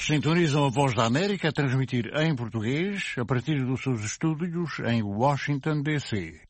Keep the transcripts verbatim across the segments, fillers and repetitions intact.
Sintonizam a Voz da América a transmitir em português a partir dos seus estúdios em Washington, D C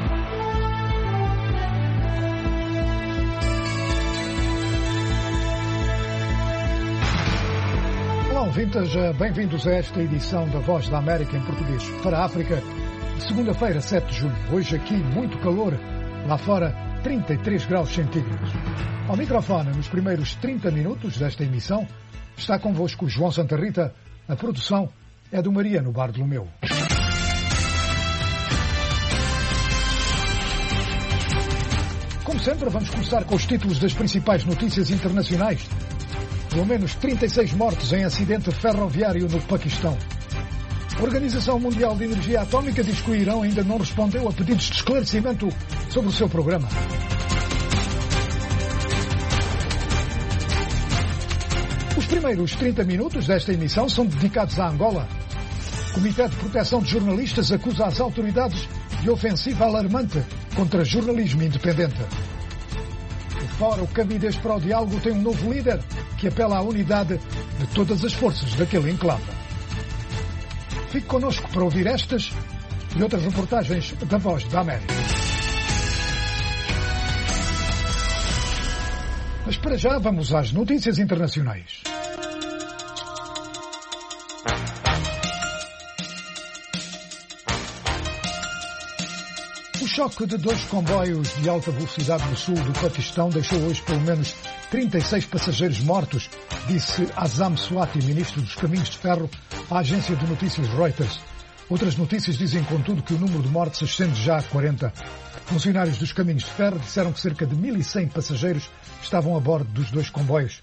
Olá, ouvintes, bem-vindos a esta edição da Voz da América em português para a África, de segunda-feira, sete de junho. Hoje aqui muito calor, lá fora trinta e três graus centígrados. Ao microfone, nos primeiros trinta minutos desta emissão, está convosco João Santa Rita. A produção é do Mariano Bartolomeu. Como sempre, vamos começar com os títulos das principais notícias internacionais. Pelo menos trinta e seis mortos em acidente ferroviário no Paquistão. A Organização Mundial de Energia Atómica diz que o Irão ainda não respondeu a pedidos de esclarecimento sobre o seu programa. Os primeiros trinta minutos desta emissão são dedicados a Angola. O Comitê de Proteção de Jornalistas acusa as autoridades de ofensiva alarmante contra jornalismo independente. O Fórum Cabidez para o Diálogo tem um novo líder que apela à unidade de todas as forças daquele enclave. Fique connosco para ouvir estas e outras reportagens da Voz da América. Mas para já vamos às notícias internacionais. O choque de dois comboios de alta velocidade no sul do Paquistão deixou hoje pelo menos trinta e seis passageiros mortos, disse Azam Swati, ministro dos Caminhos de Ferro, à agência de notícias Reuters. Outras notícias dizem, contudo, que o número de mortes ascende já a quarenta. Funcionários dos Caminhos de Ferro disseram que cerca de mil e cem passageiros estavam a bordo dos dois comboios.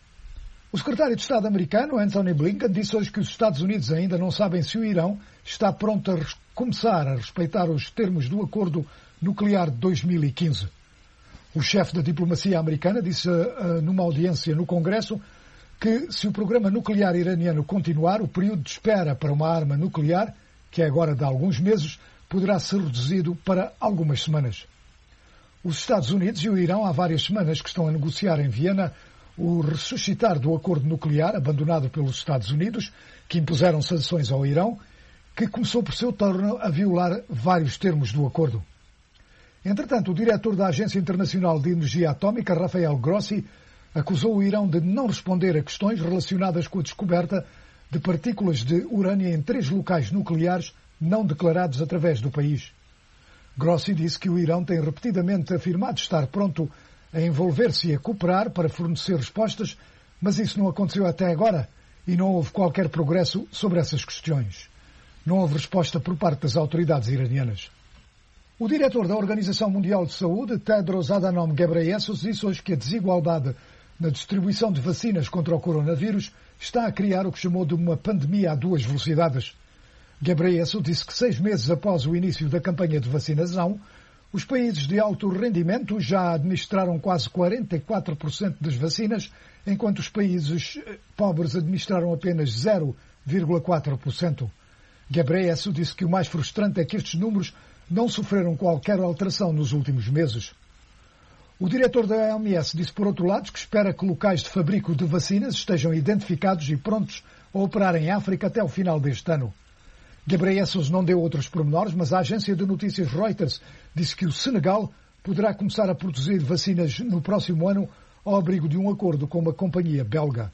O secretário de Estado americano, Antony Blinken, disse hoje que os Estados Unidos ainda não sabem se o Irão está pronto a começar a respeitar os termos do acordo nuclear de dois mil e quinze. O chefe da diplomacia americana disse uh, numa audiência no Congresso que, se o programa nuclear iraniano continuar, o período de espera para uma arma nuclear, que é agora de alguns meses, poderá ser reduzido para algumas semanas. Os Estados Unidos e o Irão há várias semanas que estão a negociar em Viena o ressuscitar do acordo nuclear abandonado pelos Estados Unidos, que impuseram sanções ao Irão, que começou por seu turno a violar vários termos do acordo. Entretanto, o diretor da Agência Internacional de Energia Atómica, Rafael Grossi, acusou o Irão de não responder a questões relacionadas com a descoberta de partículas de urânio em três locais nucleares não declarados através do país. Grossi disse que o Irão tem repetidamente afirmado estar pronto a envolver-se e a cooperar para fornecer respostas, mas isso não aconteceu até agora e não houve qualquer progresso sobre essas questões. Não houve resposta por parte das autoridades iranianas. O diretor da Organização Mundial de Saúde, Tedros Adhanom Ghebreyesus, disse hoje que a desigualdade na distribuição de vacinas contra o coronavírus está a criar o que chamou de uma pandemia a duas velocidades. Ghebreyesus disse que seis meses após o início da campanha de vacinação, os países de alto rendimento já administraram quase quarenta e quatro por cento das vacinas, enquanto os países pobres administraram apenas zero vírgula quatro por cento. Ghebreyesus disse que o mais frustrante é que estes números não sofreram qualquer alteração nos últimos meses. O diretor da O M S disse, por outro lado, que espera que locais de fabrico de vacinas estejam identificados e prontos a operar em África até o final deste ano. Ghebreyesus não deu outros pormenores, mas a agência de notícias Reuters disse que o Senegal poderá começar a produzir vacinas no próximo ano ao abrigo de um acordo com uma companhia belga.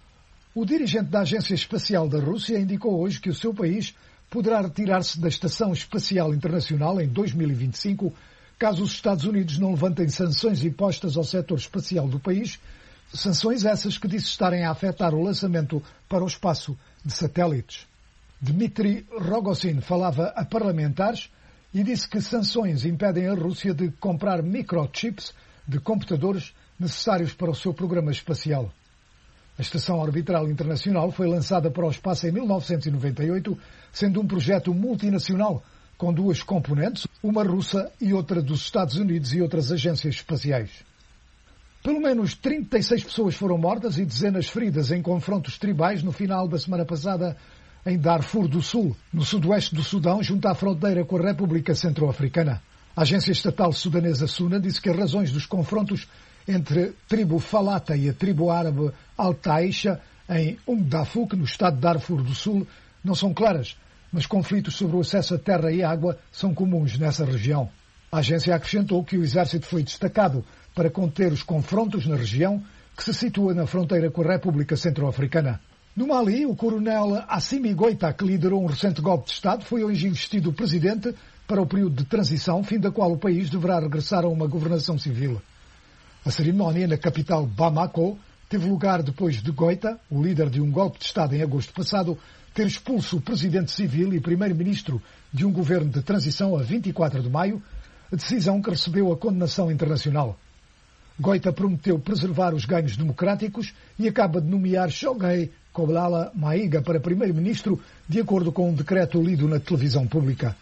O dirigente da Agência Espacial da Rússia indicou hoje que o seu país poderá retirar-se da Estação Espacial Internacional em dois mil e vinte e cinco, caso os Estados Unidos não levantem sanções impostas ao setor espacial do país, sanções essas que disse estarem a afetar o lançamento para o espaço de satélites. Dmitry Rogozin falava a parlamentares e disse que sanções impedem a Rússia de comprar microchips de computadores necessários para o seu programa espacial. A Estação Orbital Internacional foi lançada para o espaço em mil novecentos e noventa e oito, sendo um projeto multinacional com duas componentes, uma russa e outra dos Estados Unidos e outras agências espaciais. Pelo menos trinta e seis pessoas foram mortas e dezenas feridas em confrontos tribais no final da semana passada em Darfur do Sul, no sudoeste do Sudão, junto à fronteira com a República Centro-Africana. A agência estatal sudanesa SUNA disse que as razões dos confrontos entre a tribo Falata e a tribo árabe Al-Taisha em Umm Dafuk, no estado de Darfur do Sul, não são claras, mas conflitos sobre o acesso a terra e água são comuns nessa região. A agência acrescentou que o exército foi destacado para conter os confrontos na região, que se situa na fronteira com a República Centro-Africana. No Mali, o coronel Assimi Goïta, que liderou um recente golpe de Estado, foi hoje investido presidente para o período de transição, fim da qual o país deverá regressar a uma governação civil. A cerimónia na capital Bamako teve lugar depois de Goïta, o líder de um golpe de Estado em agosto passado, ter expulso o presidente civil e primeiro-ministro de um governo de transição a vinte e quatro de maio, a decisão que recebeu a condenação internacional. Goïta prometeu preservar os ganhos democráticos e acaba de nomear Choguei Koblala Maiga para primeiro-ministro, de acordo com um decreto lido na televisão pública.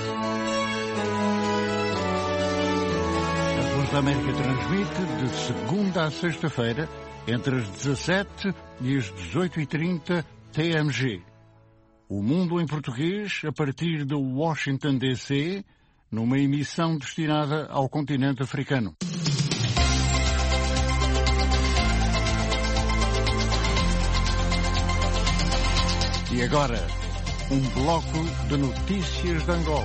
A Voz da América transmite de segunda a sexta-feira, entre as dezassete e as dezoito e trinta T M G. O Mundo em Português, a partir de Washington, D C, numa emissão destinada ao continente africano. E agora, um bloco de notícias de Angola.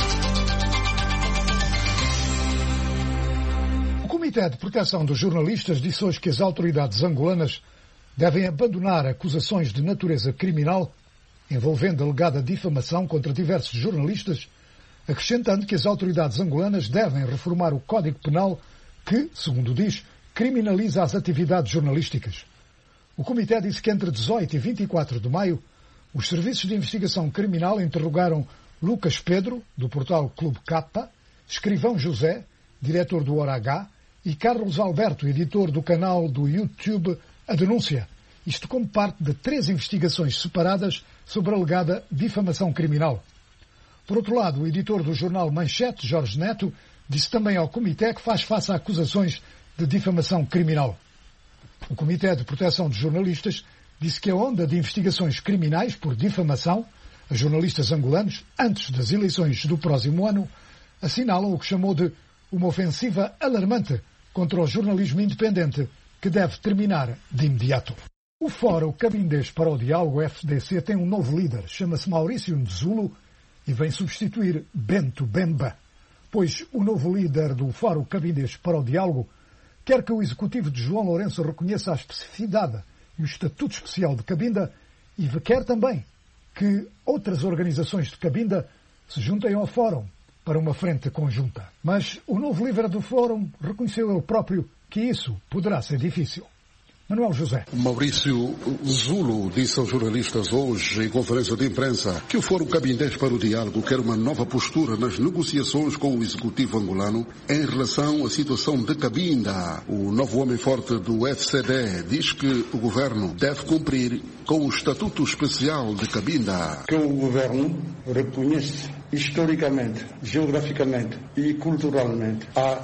O Comitê de Proteção dos Jornalistas disse hoje que as autoridades angolanas devem abandonar acusações de natureza criminal envolvendo alegada difamação contra diversos jornalistas, acrescentando que as autoridades angolanas devem reformar o Código Penal que, segundo diz, criminaliza as atividades jornalísticas. O Comitê disse que entre dezoito e vinte e quatro de maio, os serviços de investigação criminal interrogaram Lucas Pedro, do portal Clube Capa, Escrivão José, diretor do Hora H, e Carlos Alberto, editor do canal do YouTube A Denúncia, isto como parte de três investigações separadas sobre a alegada difamação criminal. Por outro lado, o editor do jornal Manchete, Jorge Neto, disse também ao Comitê que faz face a acusações de difamação criminal. O Comitê de Proteção dos Jornalistas disse que a onda de investigações criminais por difamação a jornalistas angolanos, antes das eleições do próximo ano, assinalam o que chamou de uma ofensiva alarmante contra o jornalismo independente, que deve terminar de imediato. O Fórum Cabindes para o Diálogo F D C tem um novo líder, chama-se Maurício Nzulo e vem substituir Bento Bemba, pois o novo líder do Fórum Cabindes para o Diálogo quer que o executivo de João Lourenço reconheça a especificidade e o Estatuto Especial de Cabinda e quer também que outras organizações de Cabinda se juntem ao Fórum para uma frente conjunta. Mas o novo líder do Fórum reconheceu ele próprio que isso poderá ser difícil. Manuel José. Maurício Nzulo disse aos jornalistas hoje, em conferência de imprensa, que o Fórum Cabindes para o Diálogo quer uma nova postura nas negociações com o Executivo angolano em relação à situação de Cabinda. O novo homem forte do F C D diz que o governo deve cumprir com o Estatuto Especial de Cabinda. Que o governo reconhece historicamente, geograficamente e culturalmente a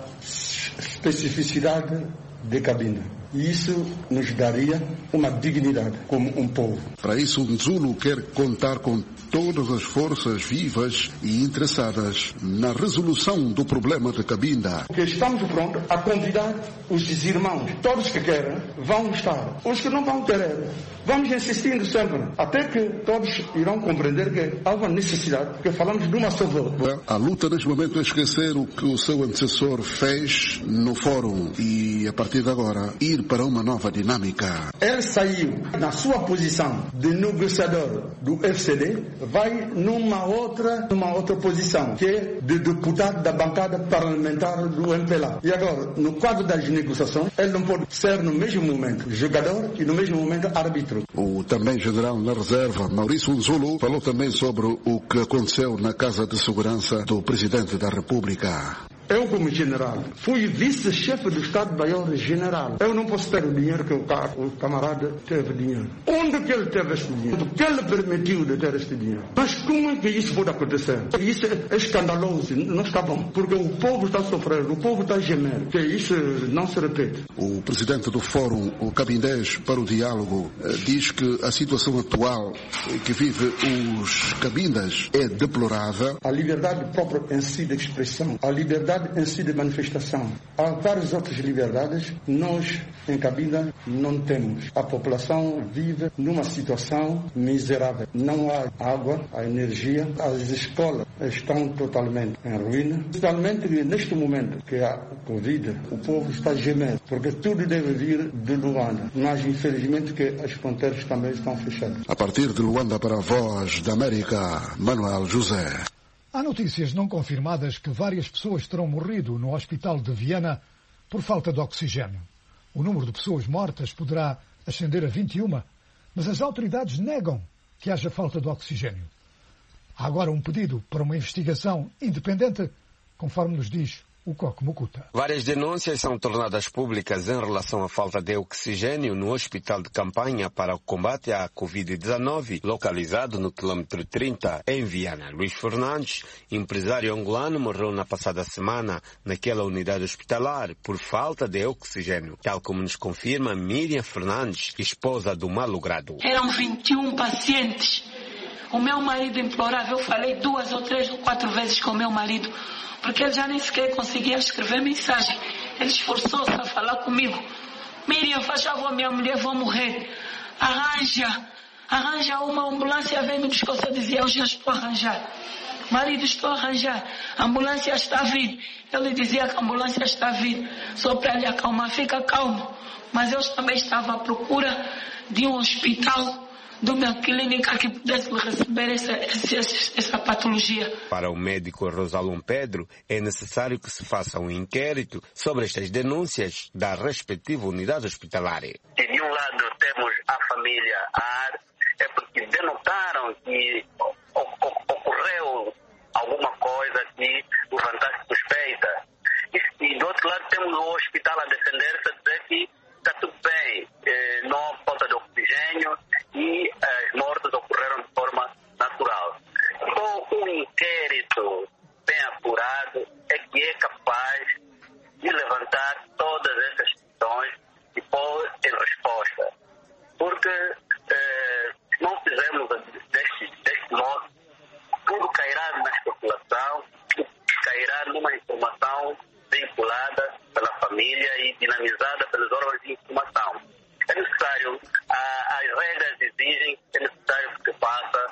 especificidade de Cabinda. E isso nos daria uma dignidade como um povo. Para isso, Nzulo quer contar com todas as forças vivas e interessadas na resolução do problema de Cabinda. Porque estamos prontos a convidar os irmãos, todos que querem, vão estar. Os que não vão querer, vamos insistindo sempre, até que todos irão compreender que há uma necessidade, porque falamos de uma só voz. A luta neste momento é esquecer o que o seu antecessor fez no fórum e, a partir de agora, ir para uma nova dinâmica. Ele saiu na sua posição de negociador do F C D, vai numa outra, numa outra posição, que é de deputado da bancada parlamentar do M P L A. E agora, no quadro das negociações, ele não pode ser no mesmo momento jogador e no mesmo momento árbitro. O também general na reserva, Maurício Nzulo, falou também sobre o que aconteceu na Casa de Segurança do Presidente da República. Eu, como general, fui vice-chefe do Estado-Maior-General. Eu não posso ter o dinheiro que o, o camarada teve dinheiro. Onde que ele teve este dinheiro? O que ele permitiu de ter este dinheiro? Mas como é que isso pode acontecer? Isso é escandaloso, não está bom. Porque o povo está sofrendo, o povo está gemendo. Que isso não se repete. O presidente do Fórum, o Cabindes para o Diálogo, diz que a situação atual que vive os cabindas é deplorável. A liberdade própria em si de expressão, a liberdade liberdade em si de manifestação. Há várias outras liberdades, nós em Cabinda não temos. A população vive numa situação miserável. Não há água, há energia, as escolas estão totalmente em ruína. Totalmente neste momento que há Covid, o povo está gemendo, porque tudo deve vir de Luanda, mas infelizmente que as fronteiras também estão fechadas. A partir de Luanda para a Voz da América, Manuel José. Há notícias não confirmadas que várias pessoas terão morrido no hospital de Viana por falta de oxigênio. O número de pessoas mortas poderá ascender a vinte e uma, mas as autoridades negam que haja falta de oxigênio. Há agora um pedido para uma investigação independente, conforme nos diz o Coque Mukuta. Várias denúncias são tornadas públicas em relação à falta de oxigênio no hospital de campanha para o combate à covid dezenove, localizado no quilômetro trinta, em Viana. Luís Fernandes, empresário angolano, morreu na passada semana naquela unidade hospitalar por falta de oxigênio, tal como nos confirma Miriam Fernandes, esposa do malogrado. Eram vinte e um pacientes. O meu marido implorava, eu falei duas ou três ou quatro vezes com o meu marido, porque ele já nem sequer conseguia escrever mensagem. Ele esforçou-se a falar comigo. Miriam, faz favor, minha mulher, vou morrer. Arranja, arranja uma ambulância, vem me buscar. Eu dizia, eu já estou a arranjar. Marido, estou a arranjar. A ambulância está a vir. Ele dizia que a ambulância está a vir. Só para lhe acalmar, fica calmo. Mas eu também estava à procura de um hospital, de uma clínica que pudesse receber essa, essa, essa patologia. Para o médico Rosalom Pedro, é necessário que se faça um inquérito sobre estas denúncias da respectiva unidade hospitalar. Se de um lado temos a família AR, é porque denotaram que ocorreu alguma coisa que levantasse suspeita. E do outro lado temos o hospital a defender-se, a dizer que está tudo bem, não há falta de oxigênio e as mortes ocorreram de forma natural. Só um inquérito bem apurado é que é capaz de levantar todas essas questões e pôr em resposta. Porque eh, se não fizermos deste, deste modo, tudo cairá na especulação, cairá numa informação vinculada pela família e dinamizada pelos órgãos de informação. É necessário, as regras exigem, é necessário que se faça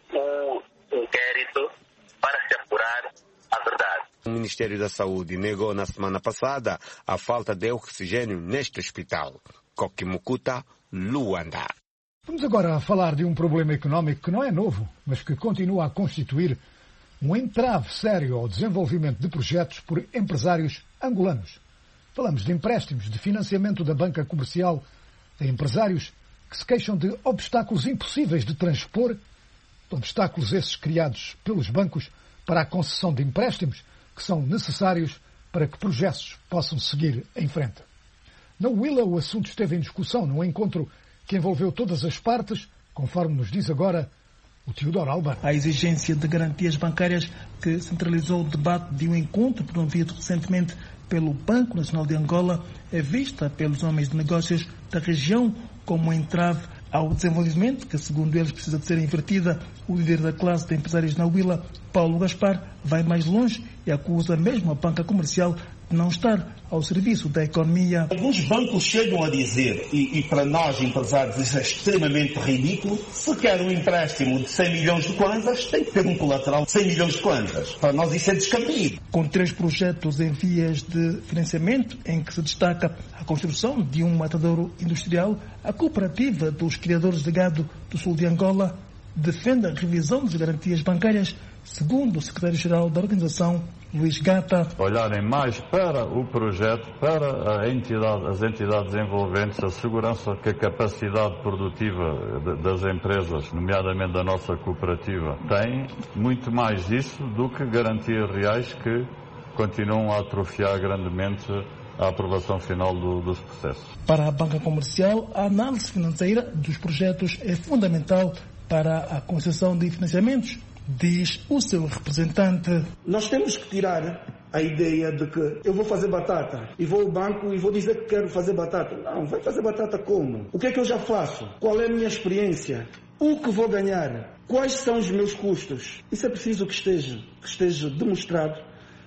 um inquérito para se apurar a verdade. O Ministério da Saúde negou na semana passada a falta de oxigênio neste hospital. Coque Mukuta, Luanda. Vamos agora falar de um problema económico que não é novo, mas que continua a constituir um entrave sério ao desenvolvimento de projetos por empresários angolanos. Falamos de empréstimos, de financiamento da banca comercial a empresários que se queixam de obstáculos impossíveis de transpor, obstáculos esses criados pelos bancos para a concessão de empréstimos que são necessários para que projetos possam seguir em frente. Na Huila, o assunto esteve em discussão num encontro que envolveu todas as partes, conforme nos diz agora o Teodoro Albano. A exigência de garantias bancárias que centralizou o debate de um encontro promovido recentemente pelo Banco Nacional de Angola é vista pelos homens de negócios da região como um entrave ao desenvolvimento que, segundo eles, precisa de ser invertida. O líder da classe de empresários na Huila, Paulo Gaspar, vai mais longe e acusa mesmo a banca comercial de não estar ao serviço da economia. Alguns bancos chegam a dizer, e, e para nós empresários isso é extremamente ridículo, se quer um empréstimo de cem milhões de kwanzas, tem que ter um colateral de cem milhões de kwanzas. Para nós isso é descabido. Com três projetos em vias de financiamento, em que se destaca a construção de um matadouro industrial, a cooperativa dos criadores de gado do sul de Angola defende a revisão das garantias bancárias, segundo o secretário-geral da organização, Luís Gata. Olharem mais para o projeto, para a entidade, as entidades envolventes, a segurança que a capacidade produtiva de, das empresas, nomeadamente da nossa cooperativa, tem muito mais disso do que garantias reais que continuam a atrofiar grandemente a aprovação final do, dos processos. Para a banca comercial, a análise financeira dos projetos é fundamental para a concessão de financiamentos, diz o seu representante. Nós temos que tirar a ideia de que eu vou fazer batata e vou ao banco e vou dizer que quero fazer batata. Não, vai fazer batata como? O que é que eu já faço? Qual é a minha experiência? O que vou ganhar? Quais são os meus custos? Isso é preciso que esteja, que esteja demonstrado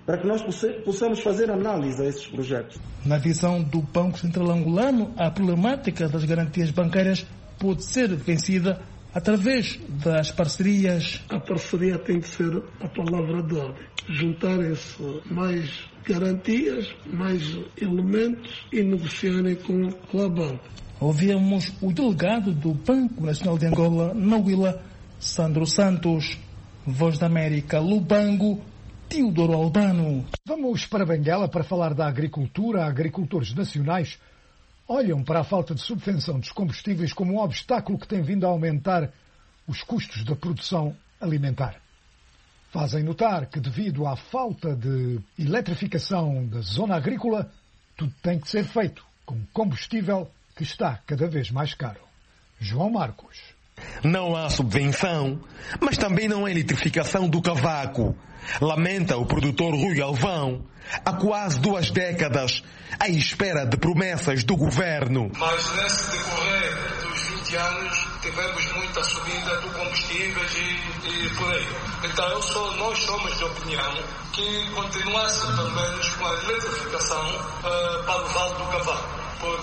para que nós possamos fazer análise a esses projetos. Na visão do Banco Central Angolano, a problemática das garantias bancárias pode ser vencida através das parcerias. A parceria tem de ser a palavra de ordem. Juntarem-se mais garantias, mais elementos e negociarem com a banca. Ouvimos o delegado do Banco Nacional de Angola, na Huila, Sandro Santos. Voz da América, Lubango, Teodoro Albano. Vamos para Benguela para falar da agricultura. Agricultores nacionais olham para a falta de subvenção dos combustíveis como um obstáculo que tem vindo a aumentar os custos da produção alimentar. Fazem notar que, devido à falta de eletrificação da zona agrícola, tudo tem que ser feito com combustível que está cada vez mais caro. João Marcos. Não há subvenção, mas também não há eletrificação do cavaco. Lamenta o produtor Rui Alvão, há quase duas décadas, à espera de promessas do governo. Mas nesse decorrer dos vinte anos, tivemos muita subida do combustíveis e, e por aí. Então eu sou, nós somos de opinião que continuasse pelo menos com a eletrificação uh, para o Vale do Cavaco,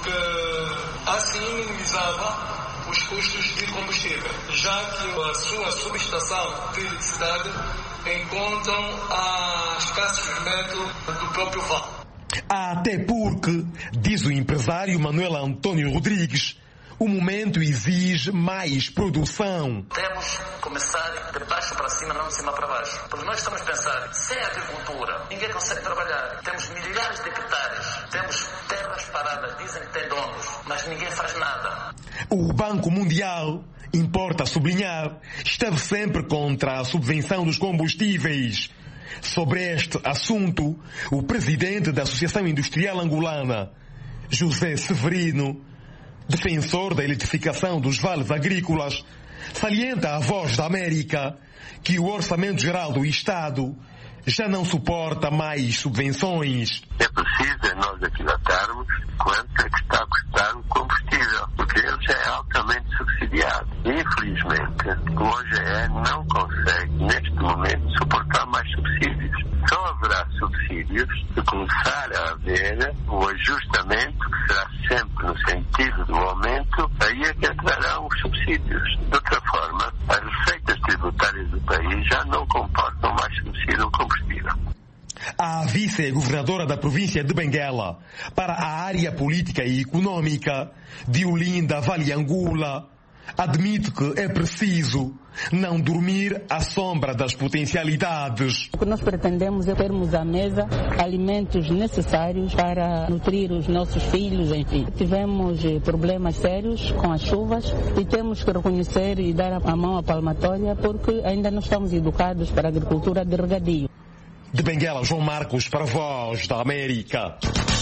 porque assim minimizava os custos de combustível, já que a sua subestação de eletricidade encontram a escassos metros do próprio vale. Até porque, diz o empresário Manuel Antônio Rodrigues, o momento exige mais produção. Temos que começar de baixo para cima, não de cima para baixo. Porque nós estamos a pensar, sem agricultura, ninguém consegue trabalhar. Temos milhares de hectares, temos terras paradas, dizem que tem donos, mas ninguém faz nada. O Banco Mundial, importa sublinhar, esteve sempre contra a subvenção dos combustíveis. Sobre este assunto, o presidente da Associação Industrial Angolana, José Severino, defensor da eletrificação dos vales agrícolas, salienta à Voz da América que o Orçamento Geral do Estado já não suporta mais subvenções. É preciso nós aquilatarmos quanto é que está a custar o combustível, porque ele já é altamente subsidiado. Infelizmente, o O G E não consegue, neste momento, suportar mais subsídios. Só haverá subsídios se começar a haver o ajustamento, que será sempre no sentido do aumento, aí é que entrarão os subsídios. De outra forma, as receitas tributárias do país já não comportam mais subsídio ao combustível. A vice-governadora da província de Benguela para a área política e econômica, Diolinda Valiangula, admite que é preciso não dormir à sombra das potencialidades. O que nós pretendemos é termos à mesa alimentos necessários para nutrir os nossos filhos, enfim. Tivemos problemas sérios com as chuvas e temos que reconhecer e dar a mão à palmatória porque ainda não estamos educados para a agricultura de regadio. De Benguela, João Marcos para a Voz da América.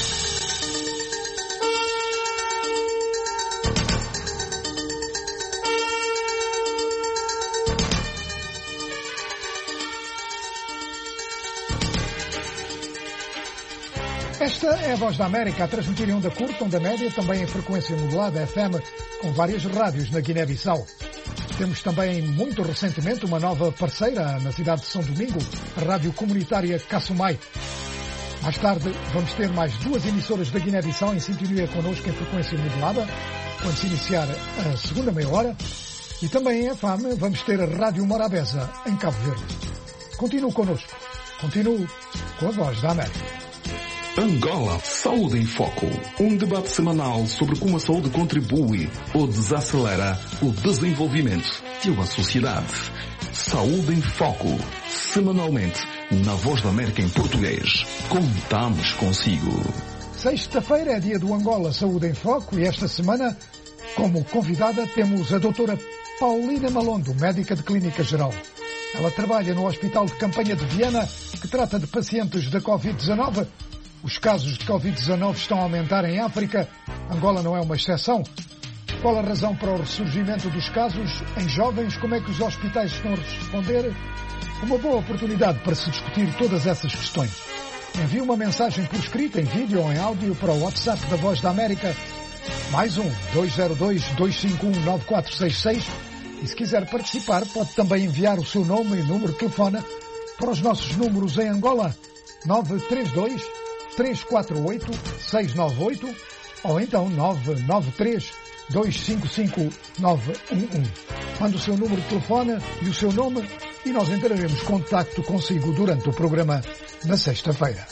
Esta é a Voz da América, a transmitir em onda curta, onda média, também em frequência modulada F M, com várias rádios na Guiné-Bissau. Temos também, muito recentemente, uma nova parceira na cidade de São Domingo, a rádio comunitária Cassumai. Mais tarde, vamos ter mais duas emissoras da Guiné-Bissau em sintonia connosco em frequência modulada, quando se iniciar a segunda meia hora. E também em F M vamos ter a Rádio Morabeza, em Cabo Verde. Continue connosco. Continue com a Voz da América. Angola Saúde em Foco, um debate semanal sobre como a saúde contribui ou desacelera o desenvolvimento de uma sociedade. Saúde em Foco, semanalmente, na Voz da América em português. Contamos consigo. Sexta-feira é dia do Angola Saúde em Foco e esta semana, como convidada, temos a doutora Paulina Malondo, médica de clínica geral. Ela trabalha no Hospital de Campanha de Viana, que trata de pacientes da covid dezanove. Os casos de covid dezanove estão a aumentar em África. Angola não é uma exceção. Qual a razão para o ressurgimento dos casos em jovens? Como é que os hospitais estão a responder? Uma boa oportunidade para se discutir todas essas questões. Envie uma mensagem por escrito, em vídeo ou em áudio para o WhatsApp da Voz da América. Mais um, dois zero dois, dois cinco um, nove quatro seis seis. E se quiser participar, pode também enviar o seu nome e número de telefone para os nossos números em Angola. nove três dois, três quatro oito, seis nove oito ou então nove nove três, dois cinco cinco, nove um um. Mande o seu número de telefone e o seu nome e nós entraremos em contacto consigo durante o programa na sexta-feira.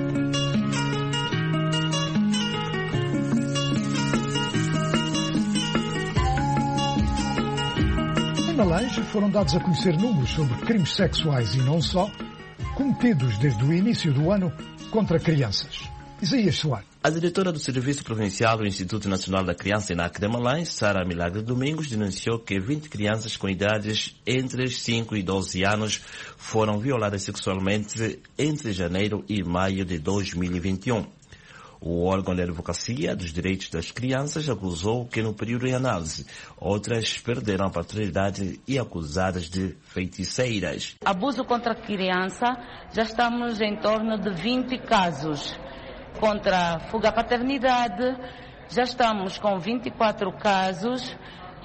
Em Malange foram dados a conhecer números sobre crimes sexuais e não só, cometidos desde o início do ano contra crianças. Isaías Soares. A diretora do Serviço Provincial do Instituto Nacional da Criança e N A C de Malange, Sara Milagre Domingos, denunciou que vinte crianças com idades entre cinco e doze anos foram violadas sexualmente entre janeiro e maio de dois mil e vinte e um. O órgão de advocacia dos direitos das crianças acusou que no período em análise, outras perderam a paternidade e acusadas de feiticeiras. Abuso contra a criança, já estamos em torno de vinte casos. Contra fuga à paternidade, já estamos com vinte e quatro casos.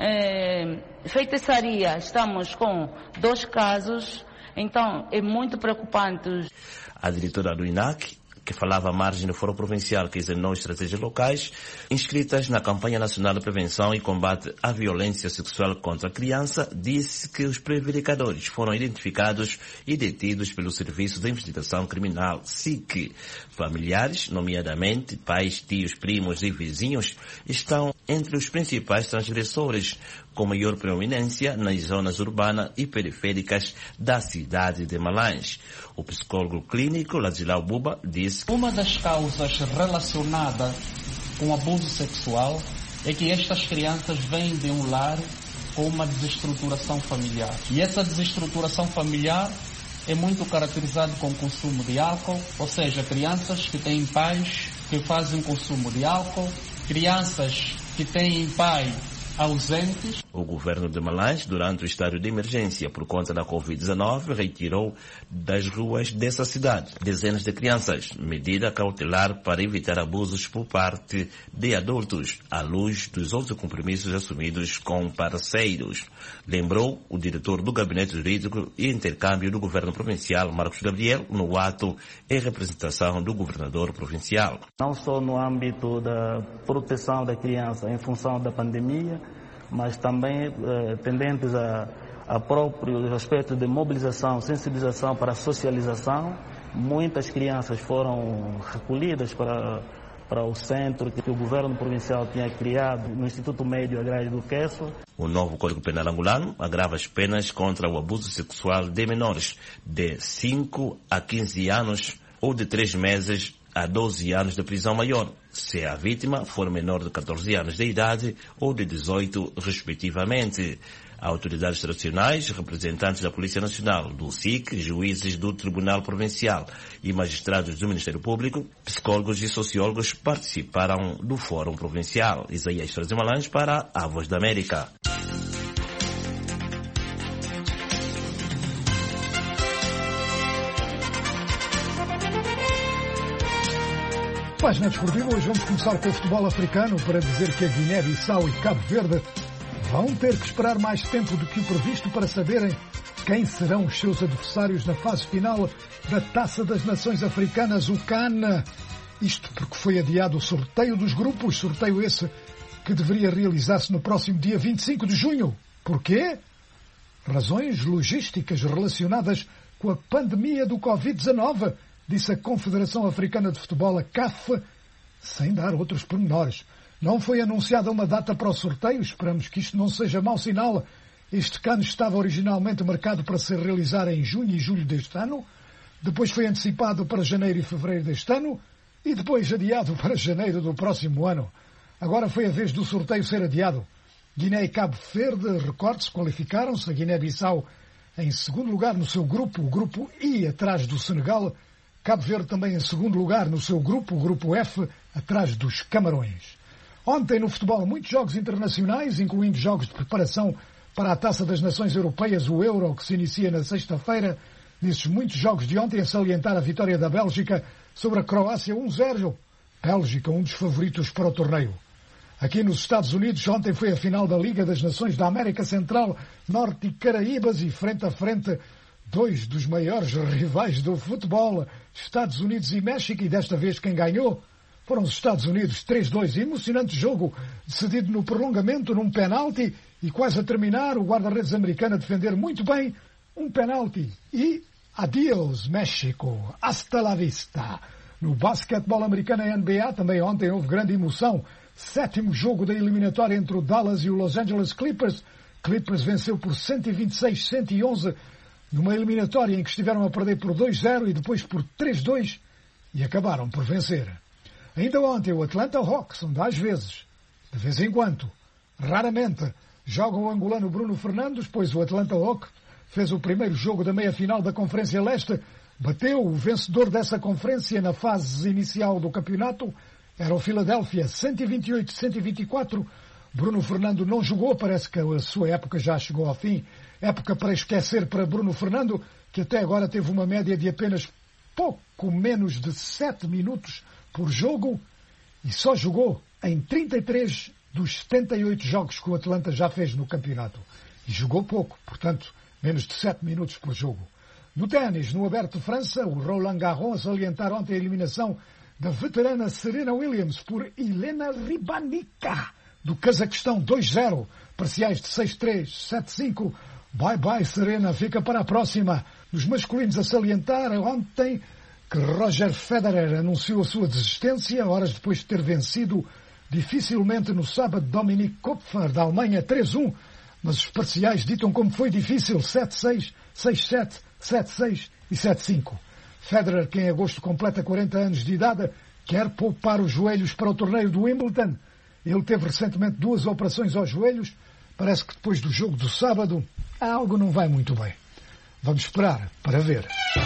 É, feitiçaria, estamos com dois casos. Então, é muito preocupante. A diretora do I N A C, que falava à margem do Fórum Provincial que examinou estratégias locais, inscritas na Campanha Nacional de Prevenção e Combate à Violência Sexual contra a Criança, disse que os prevaricadores foram identificados e detidos pelo Serviço de Investigação Criminal S I C. Familiares, nomeadamente pais, tios, primos e vizinhos, estão entre os principais transgressores, com maior preeminência nas zonas urbanas e periféricas da cidade de Malange. O psicólogo clínico Lazilau Buba disse: uma das causas relacionadas com abuso sexual é que estas crianças vêm de um lar com uma desestruturação familiar. E essa desestruturação familiar é muito caracterizada com o consumo de álcool, ou seja, crianças que têm pais que fazem consumo de álcool, crianças que têm pai ausentes. O governo de Malange, durante o estado de emergência por conta da covid dezenove, retirou das ruas dessa cidade dezenas de crianças, medida cautelar para evitar abusos por parte de adultos, à luz dos outros compromissos assumidos com parceiros. Lembrou o diretor do Gabinete Jurídico e Intercâmbio do Governo Provincial, Marcos Gabriel, no ato em representação do governador provincial. Não só no âmbito da proteção da criança em função da pandemia, mas também eh, tendentes a, a próprios aspectos de mobilização, sensibilização para a socialização. Muitas crianças foram recolhidas para, para o centro que o governo provincial tinha criado no Instituto Médio Agrário do Queço. O novo Código Penal angolano agrava as penas contra o abuso sexual de menores de cinco a quinze anos ou de três meses a doze anos de prisão maior, se a vítima for menor de catorze anos de idade ou de dezoito, respectivamente. Autoridades tradicionais, representantes da Polícia Nacional, do S I C, juízes do Tribunal Provincial e magistrados do Ministério Público, psicólogos e sociólogos participaram do Fórum Provincial. Isaías Soares de Malange para a Voz da América. Página desportiva, hoje vamos começar com o futebol africano para dizer que a Guiné-Bissau e Cabo Verde vão ter que esperar mais tempo do que o previsto para saberem quem serão os seus adversários na fase final da Taça das Nações Africanas, o CAN. Isto porque foi adiado o sorteio dos grupos, sorteio esse que deveria realizar-se no próximo dia vinte e cinco de junho. Porquê? Razões logísticas relacionadas com a pandemia do covid dezenove, disse a Confederação Africana de Futebol, a C A F, sem dar outros pormenores. Não foi anunciada uma data para o sorteio, esperamos que isto não seja mau sinal. Este CAN estava originalmente marcado para ser realizado em junho e julho deste ano, depois foi antecipado para janeiro e fevereiro deste ano, e depois adiado para janeiro do próximo ano. Agora foi a vez do sorteio ser adiado. Guiné e Cabo Verde, recorde-se, qualificaram-se, a Guiné-Bissau em segundo lugar no seu grupo, o grupo I, atrás do Senegal, Cabo Verde também em segundo lugar no seu grupo, o grupo F, atrás dos Camarões. Ontem no futebol muitos jogos internacionais, incluindo jogos de preparação para a Taça das Nações Europeias, o Euro, que se inicia na sexta-feira. Nesses muitos jogos de ontem, a salientar a vitória da Bélgica sobre a Croácia um zero. Bélgica, um dos favoritos para o torneio. Aqui nos Estados Unidos, ontem foi a final da Liga das Nações da América Central, Norte e Caraíbas, e frente a frente dois dos maiores rivais do futebol, Estados Unidos e México, e desta vez quem ganhou foram os Estados Unidos, três a dois. Emocionante jogo, decidido no prolongamento, num penalti, e quase a terminar, o guarda-redes americano a defender muito bem um penalti. E adiós, México, hasta la vista. No basquetebol americano e N B A, também ontem houve grande emoção. Sétimo jogo da eliminatória entre o Dallas e o Los Angeles Clippers. Clippers venceu por cento e vinte e seis a cento e onze, numa eliminatória em que estiveram a perder por dois a zero e depois por três a dois, e acabaram por vencer. Ainda ontem o Atlanta Hawks, onde às vezes, de vez em quando, raramente, joga o angolano Bruno Fernandes, pois o Atlanta Hawks fez o primeiro jogo da meia-final da Conferência Leste, bateu o vencedor dessa conferência na fase inicial do campeonato, era o Philadelphia, cento e vinte e oito a cento e vinte e quatro. Bruno Fernando não jogou, parece que a sua época já chegou ao fim. Época para esquecer para Bruno Fernando, que até agora teve uma média de apenas pouco menos de sete minutos por jogo e só jogou em trinta e três dos setenta e oito jogos que o Atlanta já fez no campeonato. E jogou pouco, portanto, menos de sete minutos por jogo. No ténis, no Aberto de França, o Roland Garros a salientar ontem a eliminação da veterana Serena Williams por Helena Rybanica, do Cazaquistão, dois a zero, parciais de seis a três, sete a cinco. Bye bye, Serena, fica para a próxima. Nos masculinos a salientar ontem que Roger Federer anunciou a sua desistência, horas depois de ter vencido dificilmente no sábado Dominic Kopfer, da Alemanha, três a um, mas os parciais ditam como foi difícil, sete a seis, seis a sete, sete a seis e sete a cinco. Federer, que em agosto completa quarenta anos de idade, quer poupar os joelhos para o torneio do Wimbledon. Ele teve recentemente duas operações aos joelhos. Parece que depois do jogo do sábado, algo não vai muito bem. Vamos esperar para ver.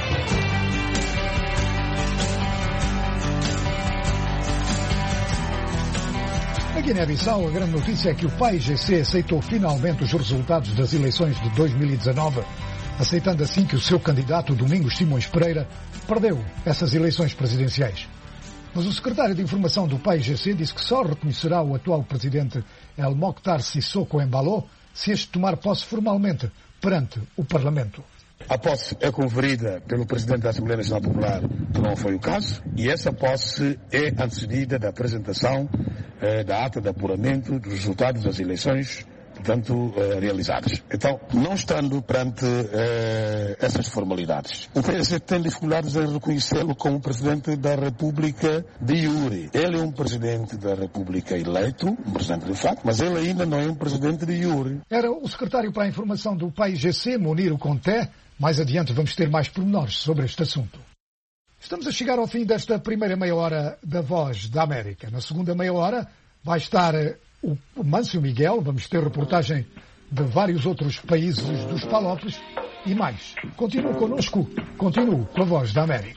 Na Guiné-Bissau, a grande notícia é que o P A I G C aceitou finalmente os resultados das eleições de dois mil e dezanove, aceitando assim que o seu candidato, Domingos Simões Pereira, perdeu essas eleições presidenciais. Mas o secretário de Informação do P A I G C disse que só reconhecerá o atual presidente El Mokhtar Sissoko Embalo se este tomar posse formalmente perante o Parlamento. A posse é conferida pelo Presidente da Assembleia Nacional Popular, que não foi o caso, e essa posse é antecedida da apresentação eh, da ata de apuramento dos resultados das eleições, portanto, eh, realizadas. Então, não estando perante eh, essas formalidades, o P S tem dificuldades em reconhecê-lo como Presidente da República de iure. Ele é um Presidente da República eleito, um Presidente de facto, mas ele ainda não é um Presidente de iure. Era o secretário para a Informação do P A I G C, Munir Conté. Mais adiante vamos ter mais pormenores sobre este assunto. Estamos a chegar ao fim desta primeira meia hora da Voz da América. Na segunda meia hora vai estar o Mâncio Miguel, vamos ter reportagem de vários outros países dos Palopes e mais. Continue connosco, continue com a Voz da América.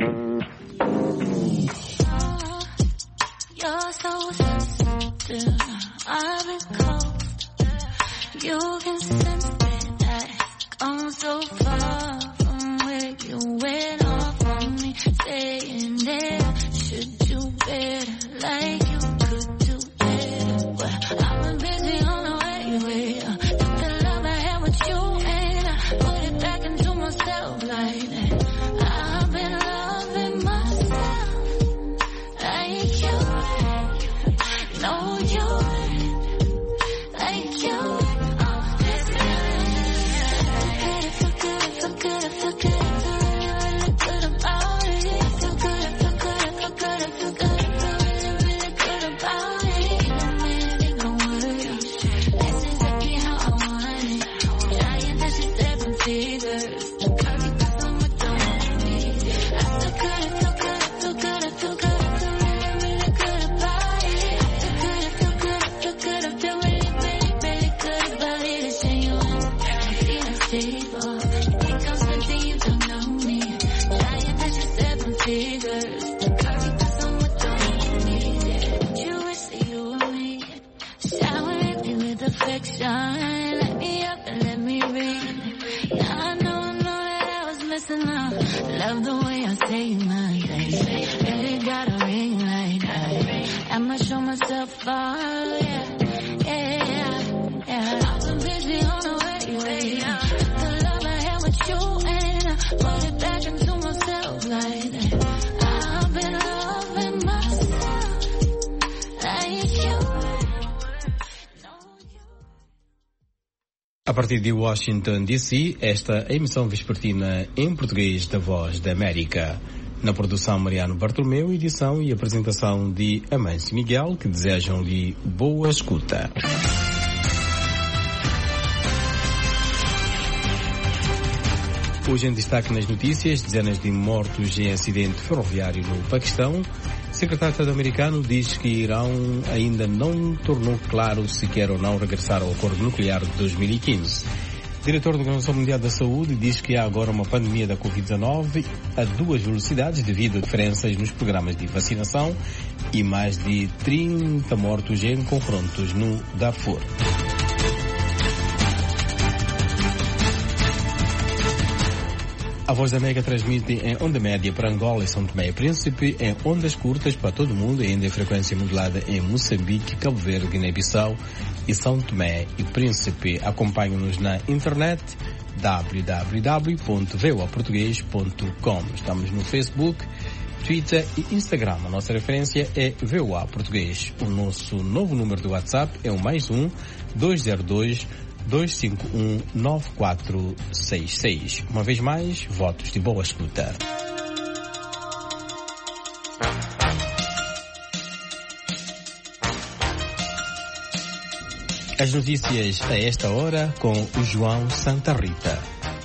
I'm so far from where you went off on me, saying that I should do better, like you could do better. But I've been busy on the way, way. Took the love I had with you and I put it back into myself like that. I've been loving myself like you, no you, like you. Let me up and let me read. Now I know, I know that I was missing out. Love the way I say my name. Really got a ring like that. I'ma show myself all, yeah, yeah, yeah. I've been busy on the way, way. The love I had with you and A partir de Washington, D C, esta é a emissão vespertina em português da Voz da América. Na produção, Mariano Bartolomeu, edição e apresentação de Amâncio Miguel, que desejam-lhe boa escuta. Hoje em destaque nas notícias, dezenas de mortos em acidente ferroviário no Paquistão. O secretário de Estado americano diz que Irão ainda não tornou claro se quer ou não regressar ao acordo nuclear de dois mil e quinze. O diretor da Organização Mundial da Saúde diz que há agora uma pandemia da covid dezenove a duas velocidades devido a diferenças nos programas de vacinação e mais de trinta mortos em confrontos no Darfur. A Voz da América transmite em onda média para Angola e São Tomé e Príncipe, em ondas curtas para todo o mundo e ainda em frequência modulada em Moçambique, Cabo Verde, Guiné-Bissau e São Tomé e Príncipe. Acompanhe-nos na internet w w w ponto v o a português ponto com. Estamos no Facebook, Twitter e Instagram. A nossa referência é V O A Português. O nosso novo número do WhatsApp é o mais um dois zero dois dois cinco um nove quatro seis seis. Uma vez mais, votos de boa escuta. As notícias a esta hora com o João Santa Rita.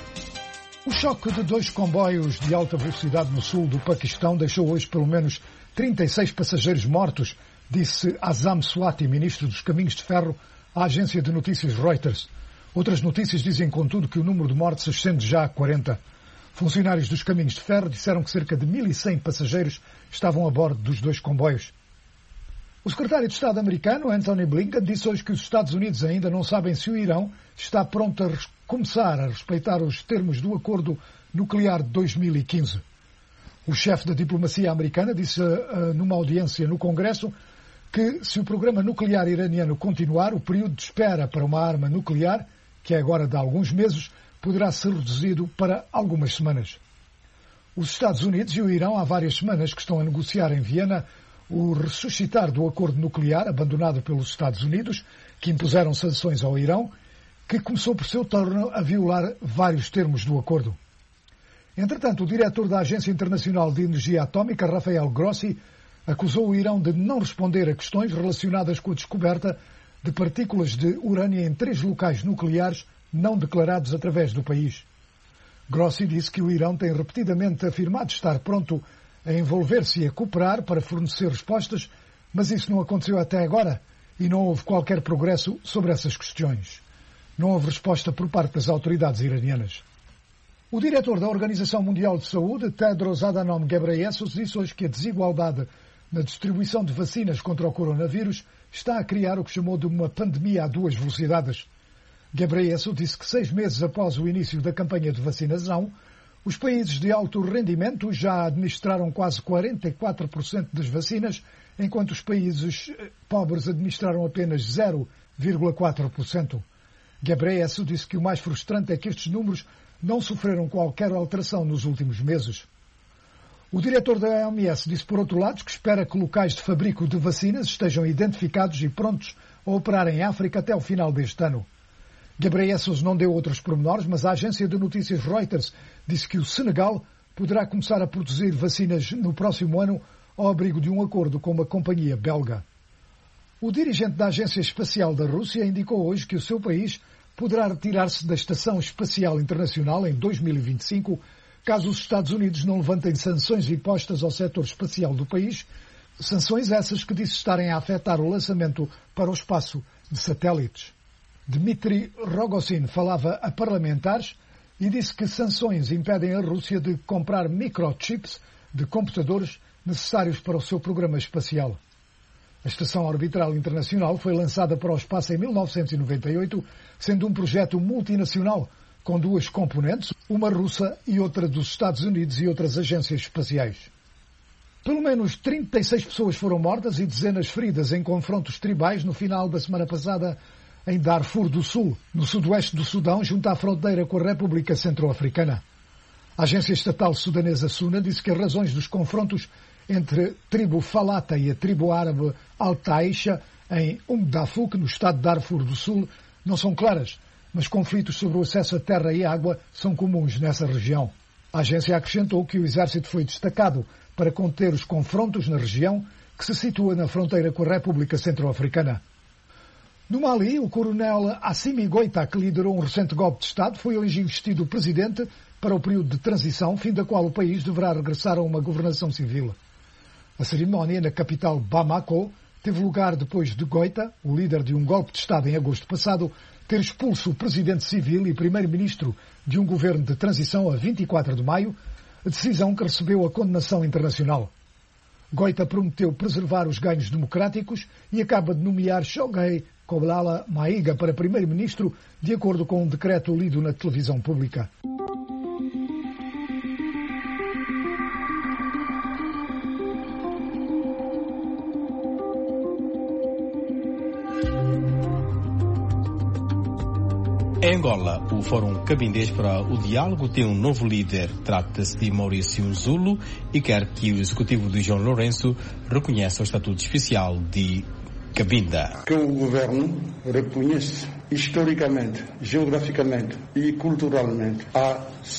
O choque de dois comboios de alta velocidade no sul do Paquistão deixou hoje pelo menos trinta e seis passageiros mortos, disse Azam Swati, ministro dos Caminhos de Ferro, à agência de notícias Reuters. Outras notícias dizem, contudo, que o número de mortes ascende já a quarenta. Funcionários dos Caminhos de Ferro disseram que cerca de mil e cem passageiros estavam a bordo dos dois comboios. O secretário de Estado americano, Antony Blinken, disse hoje que os Estados Unidos ainda não sabem se o Irão está pronto a começar a respeitar os termos do acordo nuclear de dois mil e quinze. O chefe da diplomacia americana disse uh, numa audiência no Congresso que, se o programa nuclear iraniano continuar, o período de espera para uma arma nuclear, que é agora de alguns meses, poderá ser reduzido para algumas semanas. Os Estados Unidos e o Irão há várias semanas que estão a negociar em Viena o ressuscitar do acordo nuclear abandonado pelos Estados Unidos, que impuseram sanções ao Irão, que começou por seu turno a violar vários termos do acordo. Entretanto, o diretor da Agência Internacional de Energia Atómica, Rafael Grossi, acusou o Irão de não responder a questões relacionadas com a descoberta de partículas de urânio em três locais nucleares não declarados através do país. Grossi disse que o Irão tem repetidamente afirmado estar pronto a envolver-se e a cooperar para fornecer respostas, mas isso não aconteceu até agora e não houve qualquer progresso sobre essas questões. Não houve resposta por parte das autoridades iranianas. O diretor da Organização Mundial de Saúde, Tedros Adhanom Ghebreyesus, disse hoje que a desigualdade na distribuição de vacinas contra o coronavírus está a criar o que chamou de uma pandemia a duas velocidades. Ghebreyesus disse que seis meses após o início da campanha de vacinação, os países de alto rendimento já administraram quase quarenta e quatro por cento das vacinas, enquanto os países pobres administraram apenas zero vírgula quatro por cento. Ghebreyesus disse que o mais frustrante é que estes números não sofreram qualquer alteração nos últimos meses. O diretor da O M S disse, por outro lado, que espera que locais de fabrico de vacinas estejam identificados e prontos a operar em África até o final deste ano. Ghebreyesus não deu outros pormenores, mas a agência de notícias Reuters disse que o Senegal poderá começar a produzir vacinas no próximo ano ao abrigo de um acordo com uma companhia belga. O dirigente da Agência Espacial da Rússia indicou hoje que o seu país poderá retirar-se da Estação Espacial Internacional em dois mil e vinte e cinco, caso os Estados Unidos não levantem sanções impostas ao setor espacial do país, sanções essas que disse estarem a afetar o lançamento para o espaço de satélites. Dmitry Rogozin falava a parlamentares e disse que sanções impedem a Rússia de comprar microchips de computadores necessários para o seu programa espacial. A Estação Orbital Internacional foi lançada para o espaço em mil novecentos e noventa e oito, sendo um projeto multinacional com duas componentes, uma russa e outra dos Estados Unidos e outras agências espaciais. Pelo menos trinta e seis pessoas foram mortas e dezenas feridas em confrontos tribais no final da semana passada em Darfur do Sul, no sudoeste do Sudão, junto à fronteira com a República Centro-Africana. A agência estatal sudanesa SUNA disse que as razões dos confrontos entre a tribo Falata e a tribo árabe Al-Taisha em Umm Dafuk, no estado de Darfur do Sul, não são claras, mas conflitos sobre o acesso a terra e água são comuns nessa região. A agência acrescentou que o exército foi destacado para conter os confrontos na região, que se situa na fronteira com a República Centro-Africana. No Mali, o coronel Assimi Goïta, que liderou um recente golpe de Estado, foi hoje investido presidente para o período de transição, fim da qual o país deverá regressar a uma governação civil. A cerimónia na capital Bamako teve lugar depois de Goïta, o líder de um golpe de Estado em agosto passado, ter expulso o presidente civil e primeiro-ministro de um governo de transição a vinte e quatro de maio, a decisão que recebeu a condenação internacional. Goïta prometeu preservar os ganhos democráticos e acaba de nomear Choguei Koblala Maiga para primeiro-ministro, de acordo com um decreto lido na televisão pública. Em Angola, o Fórum Cabindês para o Diálogo tem um novo líder. Trata-se de Maurício Nzulo e quer que o executivo de João Lourenço reconheça o estatuto especial de Cabinda. Que o governo reconheça historicamente, geograficamente e culturalmente a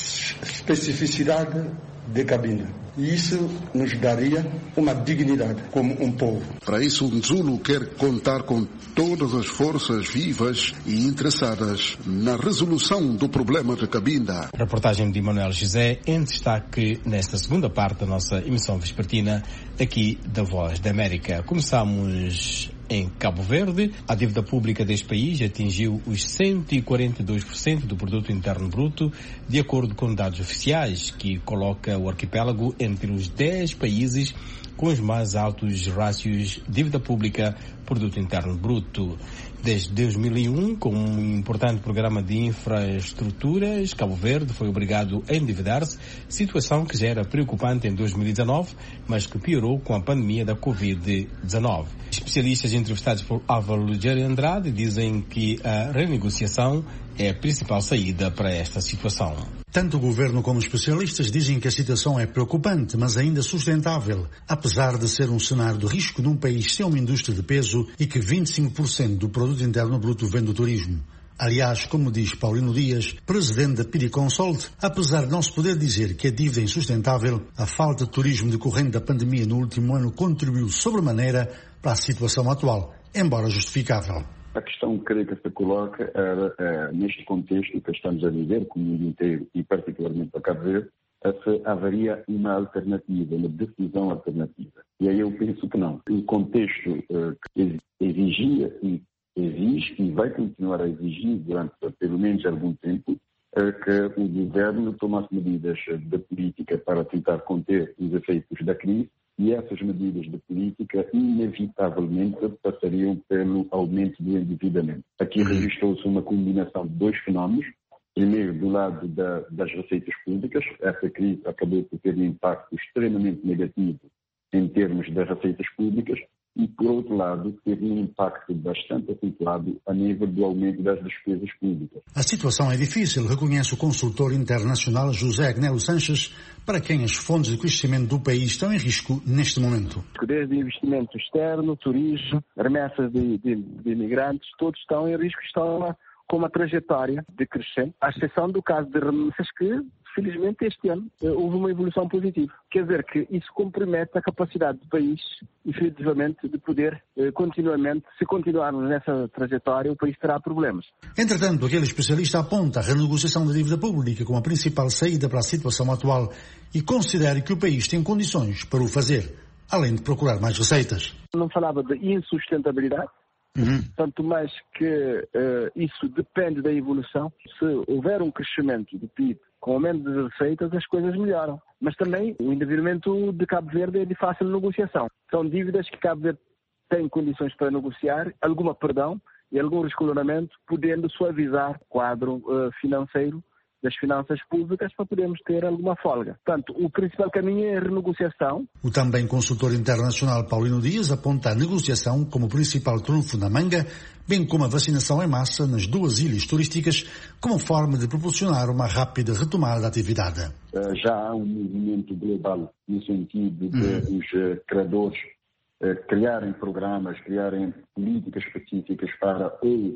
especificidade de Cabinda. E isso nos daria uma dignidade como um povo. Para isso, o Nzulo quer contar com todas as forças vivas e interessadas na resolução do problema de Cabinda. Reportagem de Manuel José, em destaque nesta segunda parte da nossa emissão vespertina, aqui da Voz da América. Começamos em Cabo Verde. A dívida pública deste país atingiu os cento e quarenta e dois por cento do produto interno bruto, de acordo com dados oficiais, que coloca o arquipélago entre os dez países com os mais altos rácios dívida pública produto interno bruto. Desde dois mil e um, com um importante programa de infraestruturas, Cabo Verde foi obrigado a endividar-se, situação que já era preocupante em dois mil e dezanove, mas que piorou com a pandemia da covid dezanove. Especialistas entrevistados por Álvaro Lugero Andrade dizem que a renegociação é a principal saída para esta situação. Tanto o governo como especialistas dizem que a situação é preocupante, mas ainda sustentável, apesar de ser um cenário de risco num país sem uma indústria de peso e que vinte e cinco por cento do produto interno bruto vem do turismo. Aliás, como diz Paulino Dias, presidente da Piri Consult, apesar de não se poder dizer que a dívida é insustentável, a falta de turismo decorrente da pandemia no último ano contribuiu sobremaneira para a situação atual, embora justificável. A questão que creio que se coloca era, é, neste contexto que estamos a viver, com o mundo inteiro e particularmente para Cabo Verde, se haveria uma alternativa, uma decisão alternativa. E aí eu penso que não. O contexto é, que exigia e exige e vai continuar a exigir durante pelo menos algum tempo é que o governo tomasse medidas de política para tentar conter os efeitos da crise. E essas medidas de política, inevitavelmente, passariam pelo aumento do endividamento. Aqui registrou-se uma combinação de dois fenómenos. Primeiro, do lado da, das receitas públicas, essa crise acabou por ter um impacto extremamente negativo em termos das receitas públicas, e, por outro lado, teve um impacto bastante acentuado a nível do aumento das despesas públicas. A situação é difícil, reconhece o consultor internacional José Agnello Sanches, para quem as fontes de crescimento do país estão em risco neste momento. Desde investimento externo, turismo, remessas de, de, de imigrantes, todos estão em risco, estão com uma trajetória de crescente, à exceção do caso de remessas que, felizmente, este ano houve uma evolução positiva. Quer dizer que isso compromete a capacidade do país, efetivamente, de poder eh, continuamente, se continuarmos nessa trajetória, o país terá problemas. Entretanto, aquele especialista aponta a renegociação da dívida pública como a principal saída para a situação atual e considera que o país tem condições para o fazer, além de procurar mais receitas. Não falava de insustentabilidade. Uhum. Tanto mais que uh, isso depende da evolução. Se houver um crescimento do P I B com aumento das receitas, as coisas melhoram. Mas também o endividamento de Cabo Verde é de fácil negociação. São dívidas que Cabo Verde tem condições para negociar, alguma perdão e algum rescalonamento, podendo suavizar o quadro uh, financeiro das finanças públicas para podermos ter alguma folga. Portanto, o principal caminho é a renegociação. O também consultor internacional Paulino Dias aponta a negociação como principal trunfo na manga, bem como a vacinação em massa nas duas ilhas turísticas, como forma de proporcionar uma rápida retomada da atividade. Uh, já há um movimento global no sentido de hum. os uh, criadores uh, criarem programas, criarem políticas específicas para ou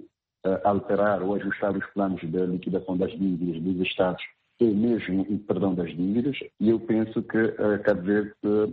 alterar ou ajustar os planos de liquidação das dívidas dos Estados e mesmo o perdão das dívidas, e eu penso que uh, Cabo Verde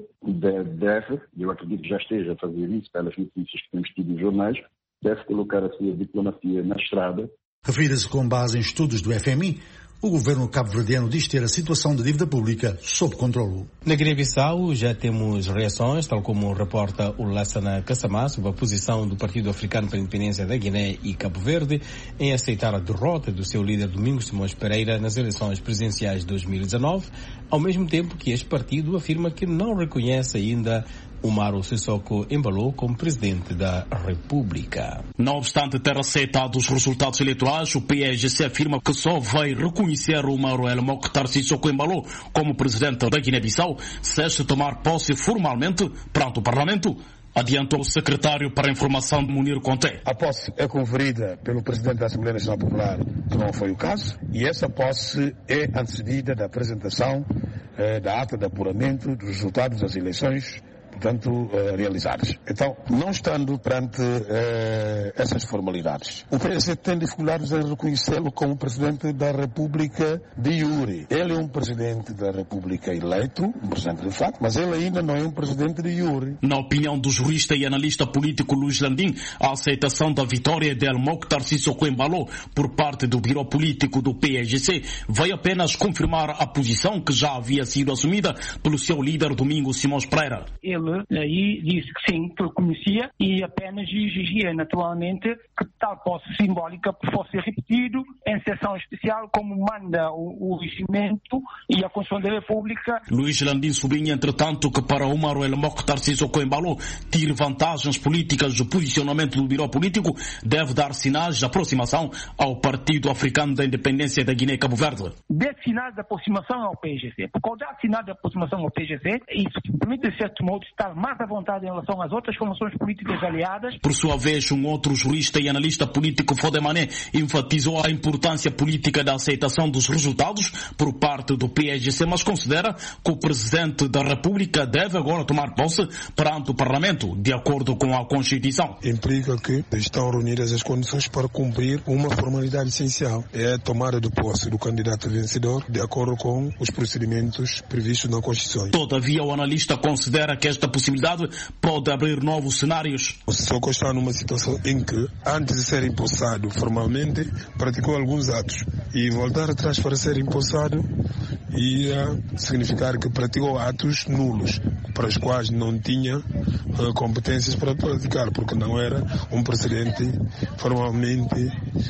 deve, eu acredito que já esteja a fazer isso pelas notícias que temos tido nos jornais, deve colocar a sua diplomacia na estrada. Refira-se com base em estudos do F M I, o governo cabo-verdiano diz ter a situação da dívida pública sob controle. Na Guiné-Bissau já temos reações, tal como reporta o Lassana Kassamá, sobre a posição do Partido Africano para a Independência da Guiné e Cabo Verde em aceitar a derrota do seu líder Domingos Simões Pereira nas eleições presidenciais de dois mil e dezanove, ao mesmo tempo que este partido afirma que não reconhece ainda Umaro Sissoko Embalo como presidente da República. Não obstante ter aceitado os resultados eleitorais, o P A G C afirma que só vai reconhecer Umaro El Mokhtar Sissoko Embalo como presidente da Guiné-Bissau se este tomar posse formalmente perante o Parlamento, adiantou o secretário para a informação Munir Conté. A posse é conferida pelo presidente da Assembleia Nacional Popular, que não foi o caso, e essa posse é antecedida da apresentação eh, da ata de apuramento dos resultados das eleições, portanto, uh, realizadas. Então, não estando perante uh, essas formalidades, o P S C tem dificuldades em reconhecê-lo como presidente da República de iure. Ele é um presidente da República eleito, um presidente de facto, mas ele ainda não é um presidente de iure. Na opinião do jurista e analista político Luís Landim, a aceitação da vitória de El Mokhtar Sissoko Embalo por parte do Biro Político do P A G C vai apenas confirmar a posição que já havia sido assumida pelo seu líder Domingos Simões Pereira. Ele aí disse que sim, que conhecia e apenas exigia naturalmente que tal posse simbólica fosse repetido em sessão especial como manda o, o regimento e a Constituição da República. Luís Landim sublinha, entretanto, que para Umaro El Mokhtar Sissoko Embalo ter vantagens políticas do posicionamento do Biro Político, deve dar sinais de aproximação ao Partido Africano da Independência da Guiné e Cabo Verde. Dê sinais de aproximação ao P G C. Porque ao dar sinais de aproximação ao P G C, isso permite, de certo modo, estar mais à vontade em relação às outras formações políticas aliadas. Por sua vez, um outro jurista e analista político, Fodemané, enfatizou a importância política da aceitação dos resultados por parte do P A G C, mas considera que o Presidente da República deve agora tomar posse perante o Parlamento, de acordo com a Constituição. Implica que estão reunidas as condições para cumprir uma formalidade essencial, é a tomada de posse do candidato vencedor, de acordo com os procedimentos previstos na Constituição. Todavia, o analista considera que esta possibilidade pode abrir novos cenários. O Sissoko está numa situação em que, antes de ser empossado formalmente, praticou alguns atos. E voltar atrás para ser empossado ia significar que praticou atos nulos, para os quais não tinha uh, competências para praticar, porque não era um presidente formalmente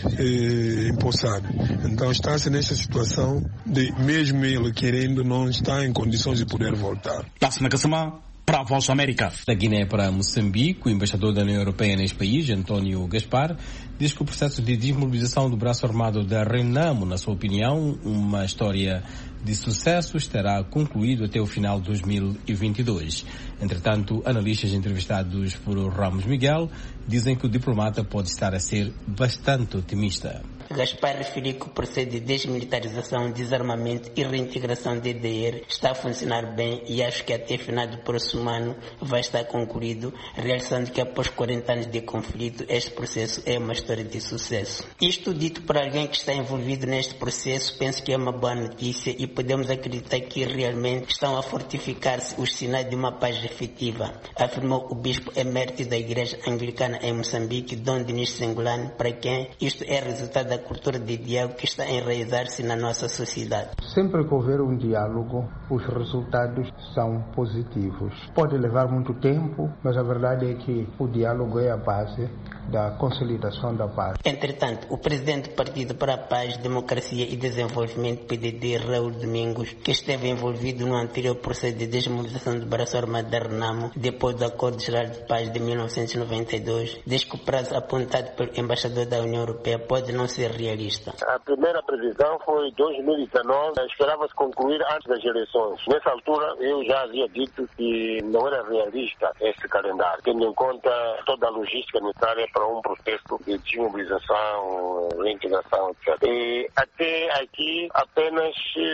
eh, empossado. Então está-se nesta situação de, mesmo ele querendo, não está em condições de poder voltar. Lassana Kassamá, para a Voz da América. Da Guiné para Moçambique, o embaixador da União Europeia neste país, António Gaspar, diz que o processo de desmobilização do braço armado da Renamo, na sua opinião, uma história de sucesso, estará concluído até o final de dois mil e vinte e dois. Entretanto, analistas entrevistados por Ramos Miguel dizem que o diplomata pode estar a ser bastante otimista. Gaspar referiu que o processo de desmilitarização, desarmamento e reintegração de D D R está a funcionar bem e acho que até final do próximo ano vai estar concluído, realçando que após quarenta anos de conflito, este processo é uma história de sucesso. Isto dito por alguém que está envolvido neste processo, penso que é uma boa notícia e podemos acreditar que realmente estão a fortificar-se os sinais de uma paz efetiva, afirmou o bispo emérito da Igreja Anglicana em Moçambique, Dom Dinis Sengulane, para quem isto é resultado da cultura de diálogo que está a enraizar-se na nossa sociedade. Sempre que houver um diálogo, os resultados são positivos. Pode levar muito tempo, mas a verdade é que o diálogo é a base da consolidação da paz. Entretanto, o presidente do Partido para a Paz, Democracia e Desenvolvimento, P D D, Raul Domingos, que esteve envolvido no anterior processo de desmobilização do braço armado da Renamo, depois do Acordo Geral de Paz de mil novecentos e noventa e dois, diz que o prazo apontado pelo embaixador da União Europeia pode não ser realista. A primeira previsão foi dois mil e dezenove, esperava-se concluir antes das eleições. Nessa altura, eu já havia dito que não era realista esse calendário, tendo em conta toda a logística necessária para um processo de desmobilização, reintegração, etcétera. E até aqui, apenas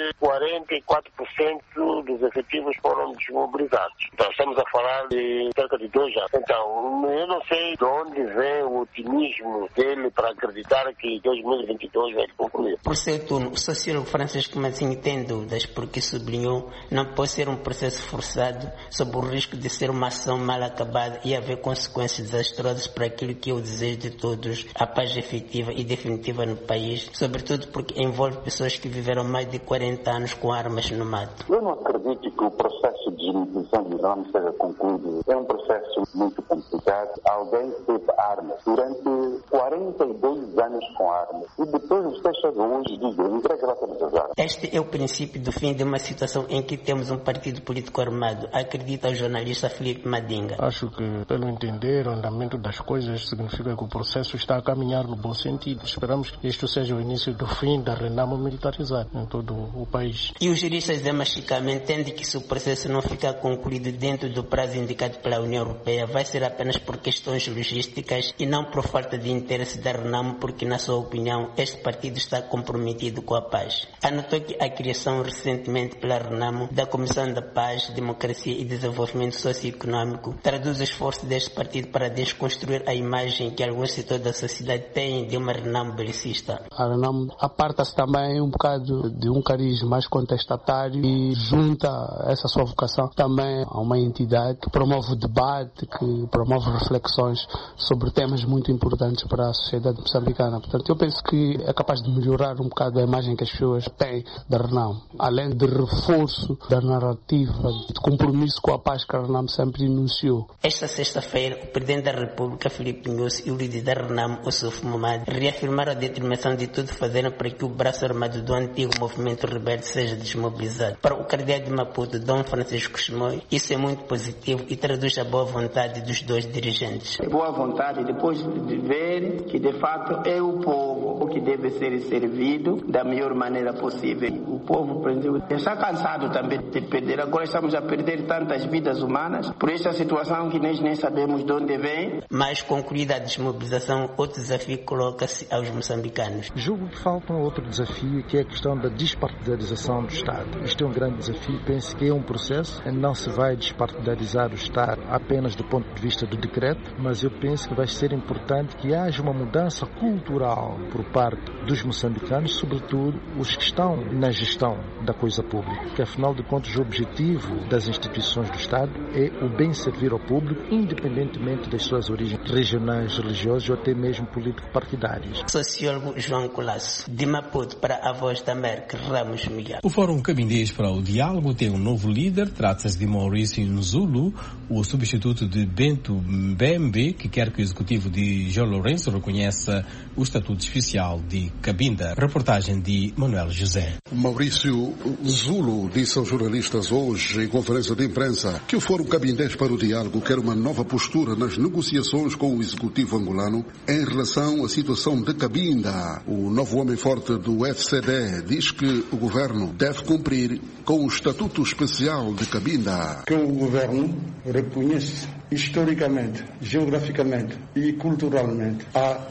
quarenta e quatro por cento dos efetivos foram desmobilizados. Então estamos a falar de cerca de dois anos. Então, eu não sei de onde vem o otimismo dele para acreditar que dois mil e vinte e dois vai concluir. Por seu turno, o sociólogo Francisco Mazinho tem dúvidas porque sublinhou não pode ser um processo forçado sob o risco de ser uma ação mal acabada e haver consequências desastrosas para aquilo que é o desejo de todos, a paz efetiva e definitiva no país, sobretudo porque envolve pessoas que viveram mais de quarenta anos com armas no mato. Eu não acredito que o processo de desmobilização do Islã seja concluído. É um processo muito complicado. Alguém teve armas durante quarenta e dois anos com armas e depois os chega hoje e diz, entrega lá todas as armas. Este é o princípio do fim de uma situação em que temos um partido político armado, acredita o jornalista Filipe Madinga. Acho que, pelo entender, o andamento das coisas significa que o processo está a caminhar no bom sentido. Esperamos que isto seja o início do fim da Renamo militarizada em todo o país. E o jurista Zé Machicama entende que se o processo não ficar concluído dentro do prazo indicado pela União Europeia, vai ser apenas por questões logísticas e não por falta de interesse da Renamo, porque, na sua opinião, este partido está comprometido com a paz. Anotou que a criação recentemente pela Renamo da Comissão da Paz, Democracia e Desenvolvimento Socioeconômico traduz o esforço deste partido para desconstruir a imagem que alguns setores da sociedade têm de uma Renamo belicista. A Renamo aparta-se também um bocado de um cariz mais contestatário e junta essa sua vocação também a uma entidade que promove o debate, que promove reflexões sobre temas muito importantes para a sociedade moçambicana. Portanto, eu penso que é capaz de melhorar um bocado a imagem que as pessoas têm da Renamo, além de reforço da narrativa, de compromisso com a paz que a Renamo sempre enunciou. Esta sexta-feira, o Presidente da República, Filipe Nyusi, e o líder da Renamo, Ossuf Momad, reafirmaram a determinação de tudo fazerem para que o braço armado do antigo movimento rebelde seja desmobilizado. Para o cardeal de Maputo, Dom Francisco Chimoio, isso é muito positivo e traduz a boa vontade dos dois dirigentes. Boa vontade depois de ver que de fato é o povo que deve ser servido da melhor maneira possível. O povo, por exemplo, está cansado também de perder. Agora estamos a perder tantas vidas humanas por esta situação que nós nem sabemos de onde vem. Mas concluída a desmobilização, outro desafio coloca-se aos moçambicanos. Julgo que falta um outro desafio, que é a questão da despartidarização do Estado. Isto é um grande desafio. Penso que é um processo. Não se vai despartidarizar o Estado apenas do ponto de vista do decreto, mas eu penso que vai ser importante que haja uma mudança cultural por parte dos moçambicanos, sobretudo os que estão na gestão da coisa pública, que afinal de contas o objetivo das instituições do Estado é o bem servir ao público, independentemente das suas origens regionais, religiosas ou até mesmo político-partidárias. Sociólogo João Colasso, de Maputo para a Voz da América, Ramos Miguel. O Fórum Cabindês para o Diálogo tem um novo líder, trata-se de Maurício Nzulu, o substituto de Bento Mbembe, que quer que o executivo de João Lourenço reconheça o estatuto especial de Cabinda. Reportagem de Manuel José. Maurício Nzulu disse aos jornalistas hoje, em conferência de imprensa, que o Fórum Cabindês para o Diálogo quer uma nova postura nas negociações com o executivo angolano em relação à situação de Cabinda. O novo homem forte do F C D diz que o governo deve cumprir com o estatuto especial de Cabinda. Que o governo reconheça historicamente, geograficamente e culturalmente a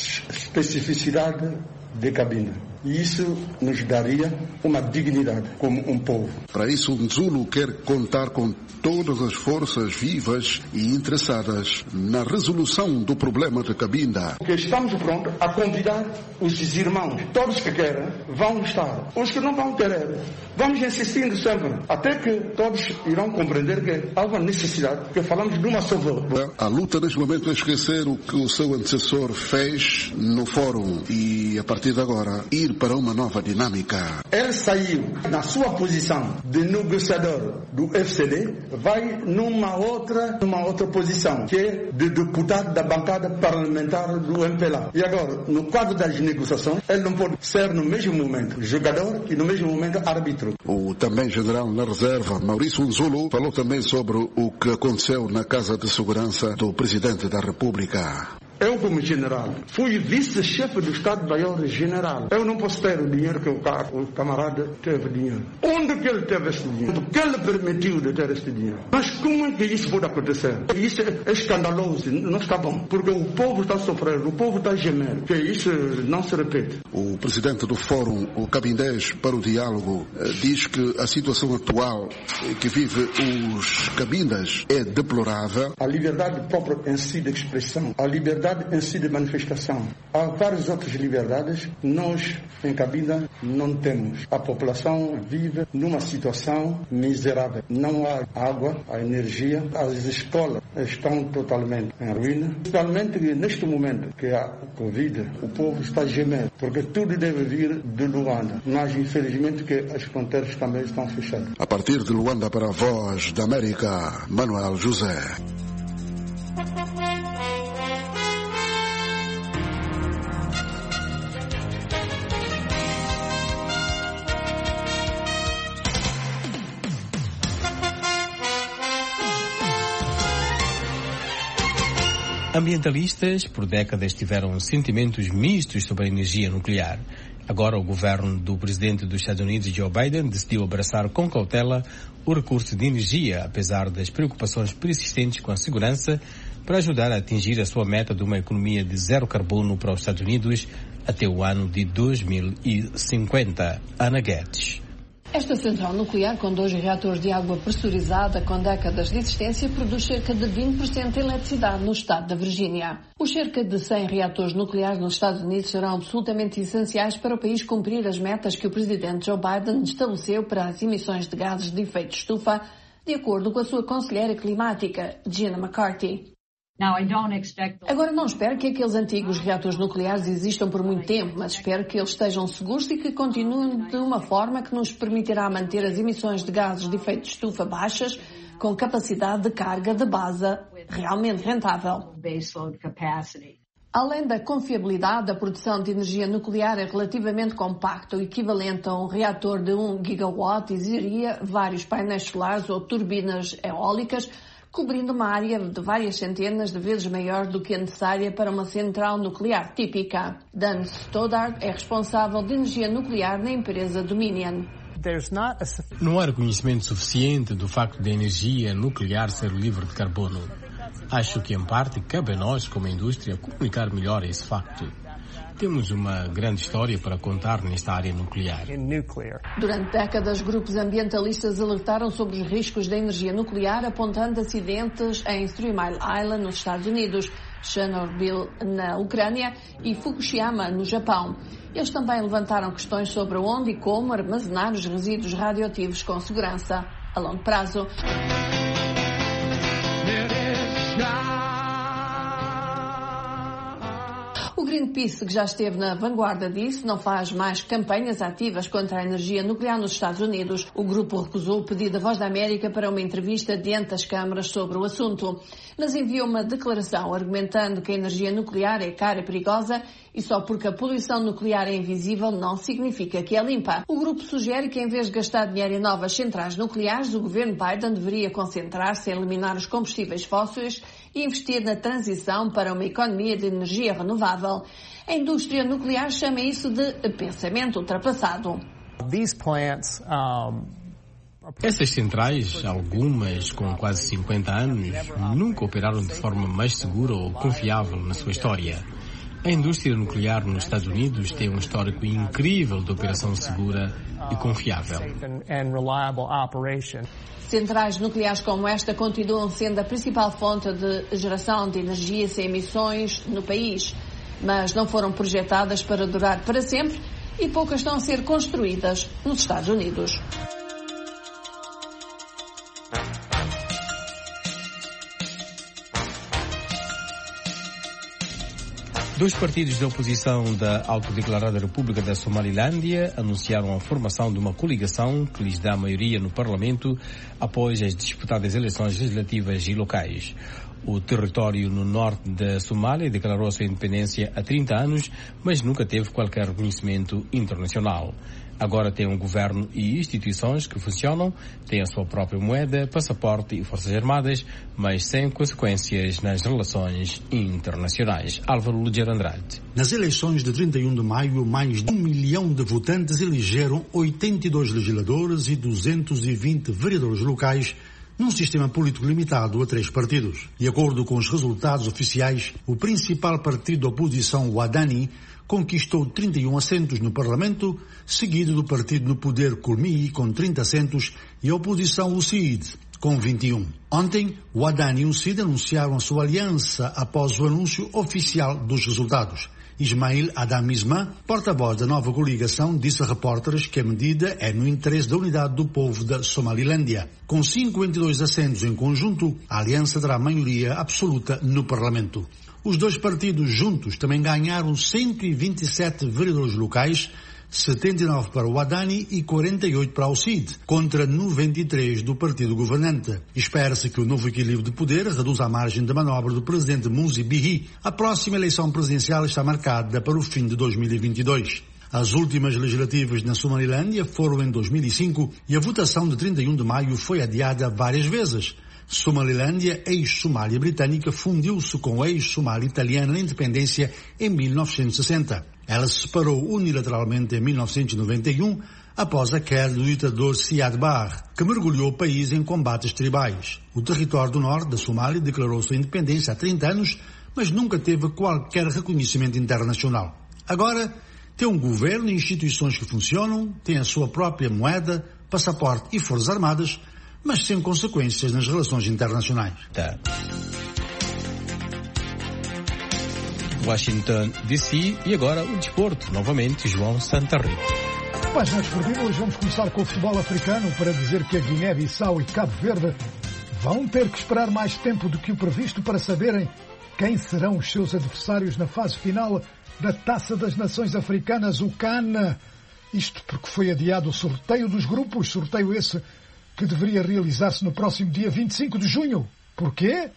especificidade de Cabinda. E isso nos daria uma dignidade como um povo. Para isso, Nzulu quer contar com todas as forças vivas e interessadas na resolução do problema de Cabinda. Porque estamos prontos a convidar os irmãos, todos que querem, vão estar. Os que não vão querer, vamos insistindo sempre, até que todos irão compreender que há uma necessidade, porque falamos de uma só voz. A luta neste momento é esquecer o que o seu antecessor fez no fórum e, a partir de agora, ir para uma nova dinâmica. Ele saiu na sua posição de negociador do F C D, vai numa outra, numa outra posição, que é de deputado da bancada parlamentar do M P L A. E agora, no quadro das negociações, ele não pode ser no mesmo momento jogador e no mesmo momento árbitro. O também general na reserva, Maurício Nzulu, falou também sobre o que aconteceu na Casa de Segurança do Presidente da República. Eu, como general, fui vice-chefe do Estado-Maior-General. Eu não posso ter o dinheiro que o, o camarada teve dinheiro. Onde que ele teve esse dinheiro? O que ele permitiu de ter esse dinheiro? Mas como é que isso pode acontecer? Isso é escandaloso, não está bom. Porque o povo está sofrendo, o povo está gemendo. Que isso não se repete. O presidente do Fórum, o Cabindés para o Diálogo, diz que a situação atual que vive os cabindas é deplorável. A liberdade própria em si de expressão, a liberdade em si de manifestação. Há várias outras liberdades, nós em Cabinda não temos. A população vive numa situação miserável. Não há água, há energia, as escolas estão totalmente em ruína. Principalmente neste momento que há Covid, o povo está gemendo, porque tudo deve vir de Luanda. Mas infelizmente que as fronteiras também estão fechadas. A partir de Luanda para a Voz da América, Manuel José. Ambientalistas por décadas tiveram sentimentos mistos sobre a energia nuclear. Agora o governo do presidente dos Estados Unidos, Joe Biden, decidiu abraçar com cautela o recurso de energia, apesar das preocupações persistentes com a segurança, para ajudar a atingir a sua meta de uma economia de zero carbono para os Estados Unidos até o ano de dois mil e cinquenta. Ana Guedes. Esta central nuclear, com dois reatores de água pressurizada com décadas de existência, produz cerca de vinte por cento de eletricidade no estado da Virgínia. Os cerca de cem reatores nucleares nos Estados Unidos serão absolutamente essenciais para o país cumprir as metas que o presidente Joe Biden estabeleceu para as emissões de gases de efeito de estufa, de acordo com a sua conselheira climática, Gina McCarthy. Agora não espero que aqueles antigos reatores nucleares existam por muito tempo, mas espero que eles estejam seguros e que continuem de uma forma que nos permitirá manter as emissões de gases de efeito de estufa baixas, com capacidade de carga de base realmente rentável. Além da confiabilidade, a produção de energia nuclear é relativamente compacta, o equivalente a um reator de um gigawatt exigiria vários painéis solares ou turbinas eólicas, cobrindo uma área de várias centenas de vezes maior do que a necessária para uma central nuclear típica. Dan Stoddard é responsável de energia nuclear na empresa Dominion. Não há reconhecimento suficiente do facto da energia nuclear ser livre de carbono. Acho que, em parte, cabe a nós, como indústria, comunicar melhor esse facto. Temos uma grande história para contar nesta área nuclear. Durante décadas, grupos ambientalistas alertaram sobre os riscos da energia nuclear, apontando acidentes em Three Mile Island, nos Estados Unidos, Chernobyl, na Ucrânia, e Fukushima, no Japão. Eles também levantaram questões sobre onde e como armazenar os resíduos radioativos com segurança a longo prazo. O Greenpeace, que já esteve na vanguarda disso, não faz mais campanhas ativas contra a energia nuclear nos Estados Unidos. O grupo recusou o pedido da Voz da América para uma entrevista diante das câmaras sobre o assunto, mas enviou uma declaração argumentando que a energia nuclear é cara e perigosa e só porque a poluição nuclear é invisível não significa que é limpa. O grupo sugere que, em vez de gastar dinheiro em novas centrais nucleares, o governo Biden deveria concentrar-se em eliminar os combustíveis fósseis e investir na transição para uma economia de energia renovável. A indústria nuclear chama isso de pensamento ultrapassado. Essas centrais, algumas com quase cinquenta anos, nunca operaram de forma mais segura ou confiável na sua história. A indústria nuclear nos Estados Unidos tem um histórico incrível de operação segura e confiável. Centrais nucleares como esta continuam sendo a principal fonte de geração de energia sem emissões no país, mas não foram projetadas para durar para sempre e poucas estão a ser construídas nos Estados Unidos. Dois partidos da oposição da autodeclarada República da Somalilândia anunciaram a formação de uma coligação que lhes dá maioria no Parlamento após as disputadas eleições legislativas e locais. O território no norte da Somália declarou a sua independência há trinta anos, mas nunca teve qualquer reconhecimento internacional. Agora tem um governo e instituições que funcionam, tem a sua própria moeda, passaporte e forças armadas, mas sem consequências nas relações internacionais. Álvaro Ligeiro Andrade. Nas eleições de trinta e um de maio, mais de um milhão de votantes elegeram oitenta e dois legisladores e duzentos e vinte vereadores locais num sistema político limitado a três partidos. De acordo com os resultados oficiais, o principal partido da oposição, o Adani, conquistou trinta e um assentos no Parlamento, seguido do partido no poder Kulmi, com trinta assentos, e a oposição, o C I D, com vinte e um. Ontem, o Adani e o C I D anunciaram a sua aliança após o anúncio oficial dos resultados. Ismail Adam Isma, porta-voz da nova coligação, disse a repórteres que a medida é no interesse da unidade do povo da Somalilândia. Com cinquenta e dois assentos em conjunto, a aliança terá maioria absoluta no Parlamento. Os dois partidos juntos também ganharam cento e vinte e sete vereadores locais, setenta e nove para o Adani e quarenta e oito para o C I D, contra noventa e três do partido governante. Espera-se que o novo equilíbrio de poder reduza a margem de manobra do presidente Muzi Bihi. A próxima eleição presidencial está marcada para o fim de dois mil e vinte e dois. As últimas legislativas na Somalilândia foram em dois mil e cinco e a votação de trinta e um de maio foi adiada várias vezes. Somalilândia, ex-Somália britânica, fundiu-se com a ex-Somália italiana na independência em mil novecentos e sessenta. Ela se separou unilateralmente em mil novecentos e noventa e um, após a queda do ditador Siad Barre, que mergulhou o país em combates tribais. O território do norte da Somália declarou sua independência há trinta anos, mas nunca teve qualquer reconhecimento internacional. Agora, tem um governo e instituições que funcionam, tem a sua própria moeda, passaporte e forças armadas, mas sem consequências nas relações internacionais. Tá. Washington, D C e agora o desporto, novamente João Santa Rita. Página desportiva, hoje vamos começar com o futebol africano para dizer que a Guiné-Bissau e Cabo Verde vão ter que esperar mais tempo do que o previsto para saberem quem serão os seus adversários na fase final da Taça das Nações Africanas, o CAN. Isto porque foi adiado o sorteio dos grupos, sorteio esse que deveria realizar-se no próximo dia vinte e cinco de junho. Porquê?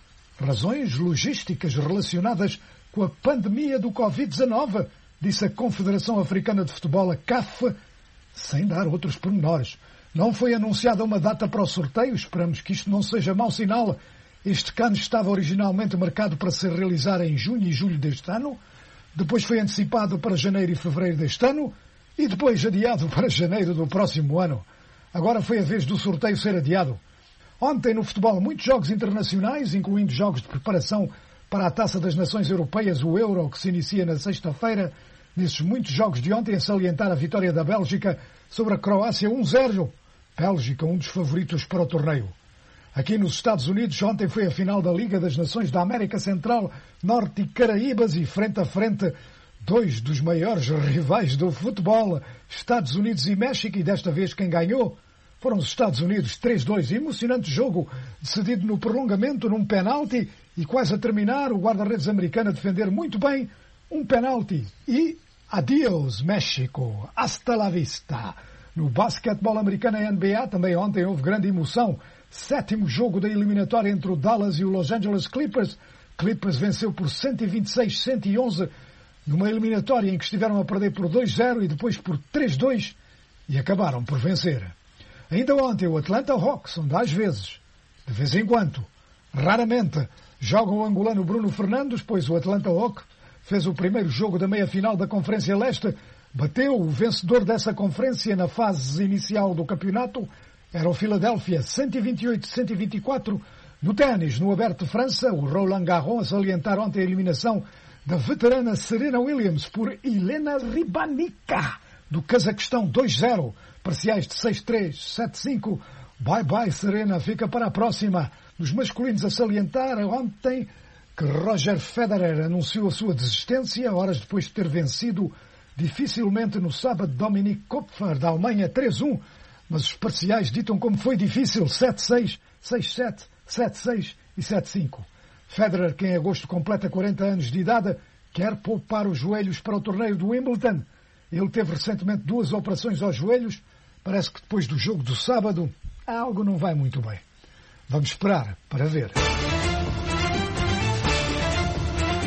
Razões logísticas relacionadas com a pandemia do covid dezenove, disse a Confederação Africana de Futebol, a C A F, sem dar outros pormenores. Não foi anunciada uma data para o sorteio, esperamos que isto não seja mau sinal. Este CAN estava originalmente marcado para ser realizado em junho e julho deste ano, depois foi antecipado para janeiro e fevereiro deste ano, e depois adiado para janeiro do próximo ano. Agora foi a vez do sorteio ser adiado. Ontem, no futebol, muitos jogos internacionais, incluindo jogos de preparação para a Taça das Nações Europeias, o Euro, que se inicia na sexta-feira. Nesses muitos jogos de ontem, a salientar a vitória da Bélgica sobre a Croácia um zero. Bélgica, um dos favoritos para o torneio. Aqui nos Estados Unidos, ontem foi a final da Liga das Nações da América Central, Norte e Caraíbas, e frente a frente dois dos maiores rivais do futebol, Estados Unidos e México, e desta vez quem ganhou foram os Estados Unidos, três dois. Emocionante jogo, decidido no prolongamento, num penalti, e quase a terminar, o guarda-redes americano a defender muito bem um penalti. E adiós, México, hasta la vista. No basquetebol americano e N B A, também ontem houve grande emoção. Sétimo jogo da eliminatória entre o Dallas e o Los Angeles Clippers. Clippers venceu por cento e vinte e seis a cento e onze, numa eliminatória em que estiveram a perder por dois zero e depois por três dois, e acabaram por vencer. Ainda ontem o Atlanta Hawks, onde às vezes, de vez em quando, raramente, joga o angolano Bruno Fernandes, pois o Atlanta Hawks fez o primeiro jogo da meia-final da Conferência Leste, bateu o vencedor dessa conferência na fase inicial do campeonato, era o Philadelphia, cento e vinte e oito a cento e vinte e quatro. No ténis, no Aberto de França, o Roland Garros a salientar ontem a eliminação da veterana Serena Williams por Helena Rybanica, do Cazaquistão, dois zero, parciais de seis três, sete cinco. Bye bye, Serena, fica para a próxima. Nos masculinos a salientar ontem que Roger Federer anunciou a sua desistência, horas depois de ter vencido dificilmente no sábado Dominic Kopfer, da Alemanha, três um, mas os parciais ditam como foi difícil, sete seis, seis sete, sete seis e sete cinco. Federer, que em agosto completa quarenta anos de idade, quer poupar os joelhos para o torneio do Wimbledon. Ele teve recentemente duas operações aos joelhos. Parece que depois do jogo do sábado, algo não vai muito bem. Vamos esperar para ver.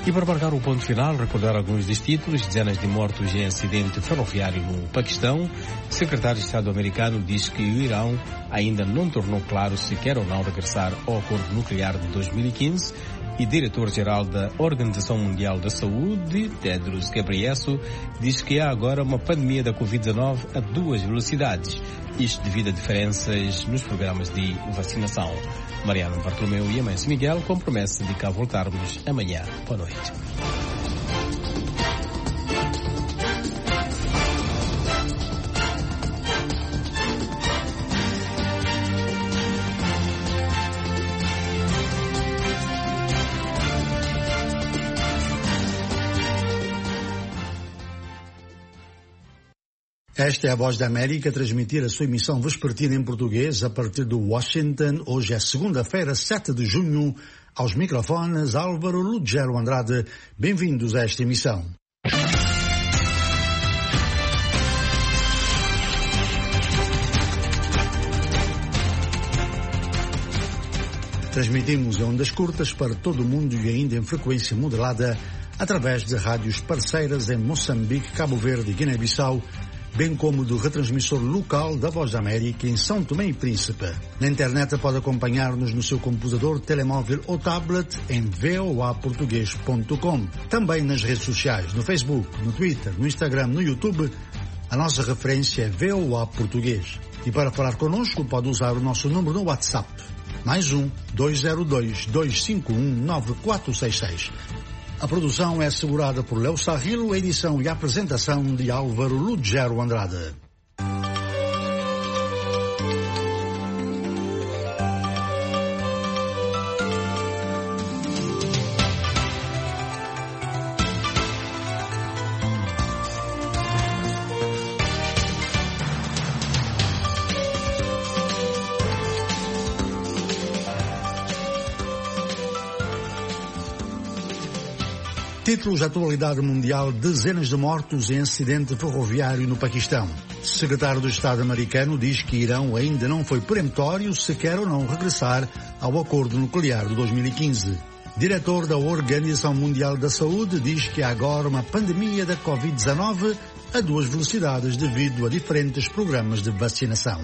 E para marcar o ponto final, recordar alguns dos títulos: dezenas de mortos em acidente ferroviário no Paquistão. O secretário de Estado americano diz que o Irão ainda não tornou claro se quer ou não regressar ao acordo nuclear de dois mil e quinze. E diretor-geral da Organização Mundial da Saúde, Tedros Ghebreyesus, diz que há agora uma pandemia da covid dezenove a duas velocidades. Isto devido a diferenças nos programas de vacinação. Mariano Bartolomeu e Amancio Miguel com promessa de cá voltarmos amanhã. Boa noite. Esta é a Voz da América a transmitir a sua emissão vespertina em português a partir de Washington. Hoje é segunda-feira, sete de junho. Aos microfones, Álvaro Lugero Andrade. Bem-vindos a esta emissão. Transmitimos em ondas curtas para todo o mundo e ainda em frequência modulada através de rádios parceiras em Moçambique, Cabo Verde e Guiné-Bissau, bem como do retransmissor local da Voz da América em São Tomé e Príncipe. Na internet pode acompanhar-nos no seu computador, telemóvel ou tablet em v o a português ponto com. Também nas redes sociais, no Facebook, no Twitter, no Instagram, no YouTube, a nossa referência é V O A Português. E para falar connosco pode usar o nosso número no WhatsApp. Mais um, dois zero dois, dois cinco um, nove quatro seis seis. A produção é assegurada por Léo Sarrilo, a edição e a apresentação de Álvaro Lugero Andrade. Títulos da atualidade mundial: dezenas de mortos em acidente ferroviário no Paquistão. O secretário do Estado americano diz que Irão ainda não foi peremptório se quer ou não regressar ao acordo nuclear de dois mil e quinze. Diretor da Organização Mundial da Saúde diz que há agora uma pandemia da covid dezenove a duas velocidades devido a diferentes programas de vacinação.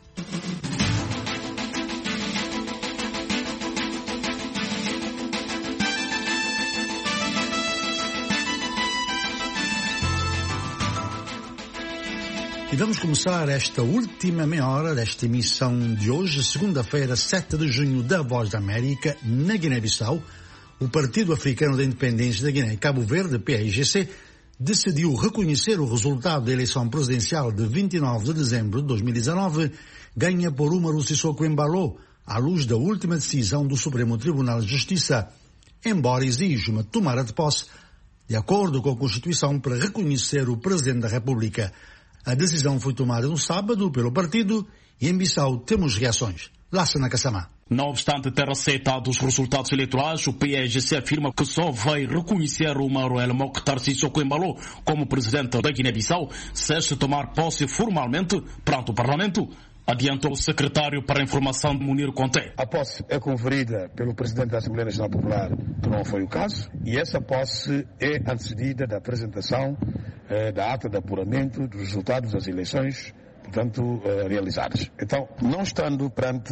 E vamos começar esta última meia hora desta emissão de hoje, segunda-feira, sete de junho, da Voz da América, na Guiné-Bissau. O Partido Africano da Independência da Guiné, Cabo Verde, P A I G C, decidiu reconhecer o resultado da eleição presidencial de vinte e nove de dezembro de dois mil e dezenove, ganha por Umaru Sissoko Embalo, à luz da última decisão do Supremo Tribunal de Justiça, embora exija uma tomada de posse, de acordo com a Constituição, para reconhecer o Presidente da República. A decisão foi tomada no sábado pelo partido e em Bissau temos reações. Lassana Kassamá. Não obstante ter aceitado os resultados eleitorais, o P A I G C afirma que só vai reconhecer o Umaru El Mokhtar Sissoko Embalo como presidente da Guiné-Bissau se este tomar posse formalmente perante o Parlamento, adiantou o secretário para a informação de Munir Conté. A posse é conferida pelo presidente da Assembleia Nacional Popular, que não foi o caso, e essa posse é antecedida da apresentação eh, da ata de apuramento dos resultados das eleições, portanto, eh, realizadas. Então, não estando perante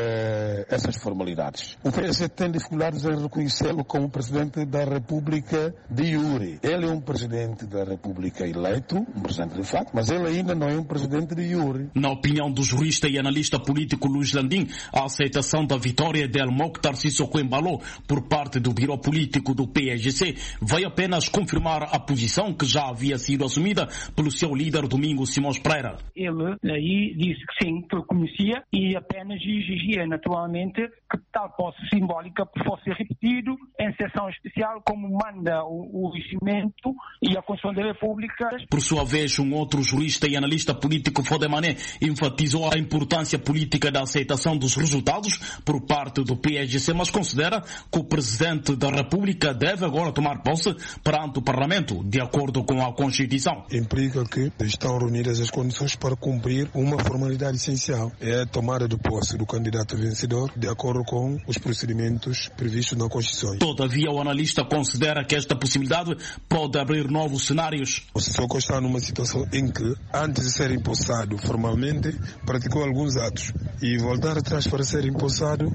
eh, essas formalidades, o P A I G C tem dificuldades em reconhecê-lo como Presidente da República de iure. Ele é um Presidente da República eleito, um Presidente de facto, mas ele ainda não é um Presidente de iure. Na opinião do jurista e analista político Luís Landim, a aceitação da vitória de El Mokhtar Sissoko Embalo por parte do Biro Político do P A I G C vai apenas confirmar a posição que já havia sido assumida pelo seu líder Domingos Simões Pereira. Ele aí disse que sim, que conhecia e apenas exigia naturalmente que tal posse simbólica fosse repetido em sessão especial como manda o, o regimento e a Constituição da República. Por sua vez, um outro jurista e analista político, Fodemané, enfatizou a importância política da aceitação dos resultados por parte do P A I G C, mas considera que o Presidente da República deve agora tomar posse perante o Parlamento, de acordo com a Constituição. Implica que estão reunidas as condições para cumprir uma formalidade essencial, é a tomada de posse do candidato vencedor de acordo com os procedimentos previstos na Constituição. Todavia, o analista considera que esta possibilidade pode abrir novos cenários. O Sissoko está numa situação em que, antes de ser empossado formalmente, praticou alguns atos e voltar atrás para ser empossado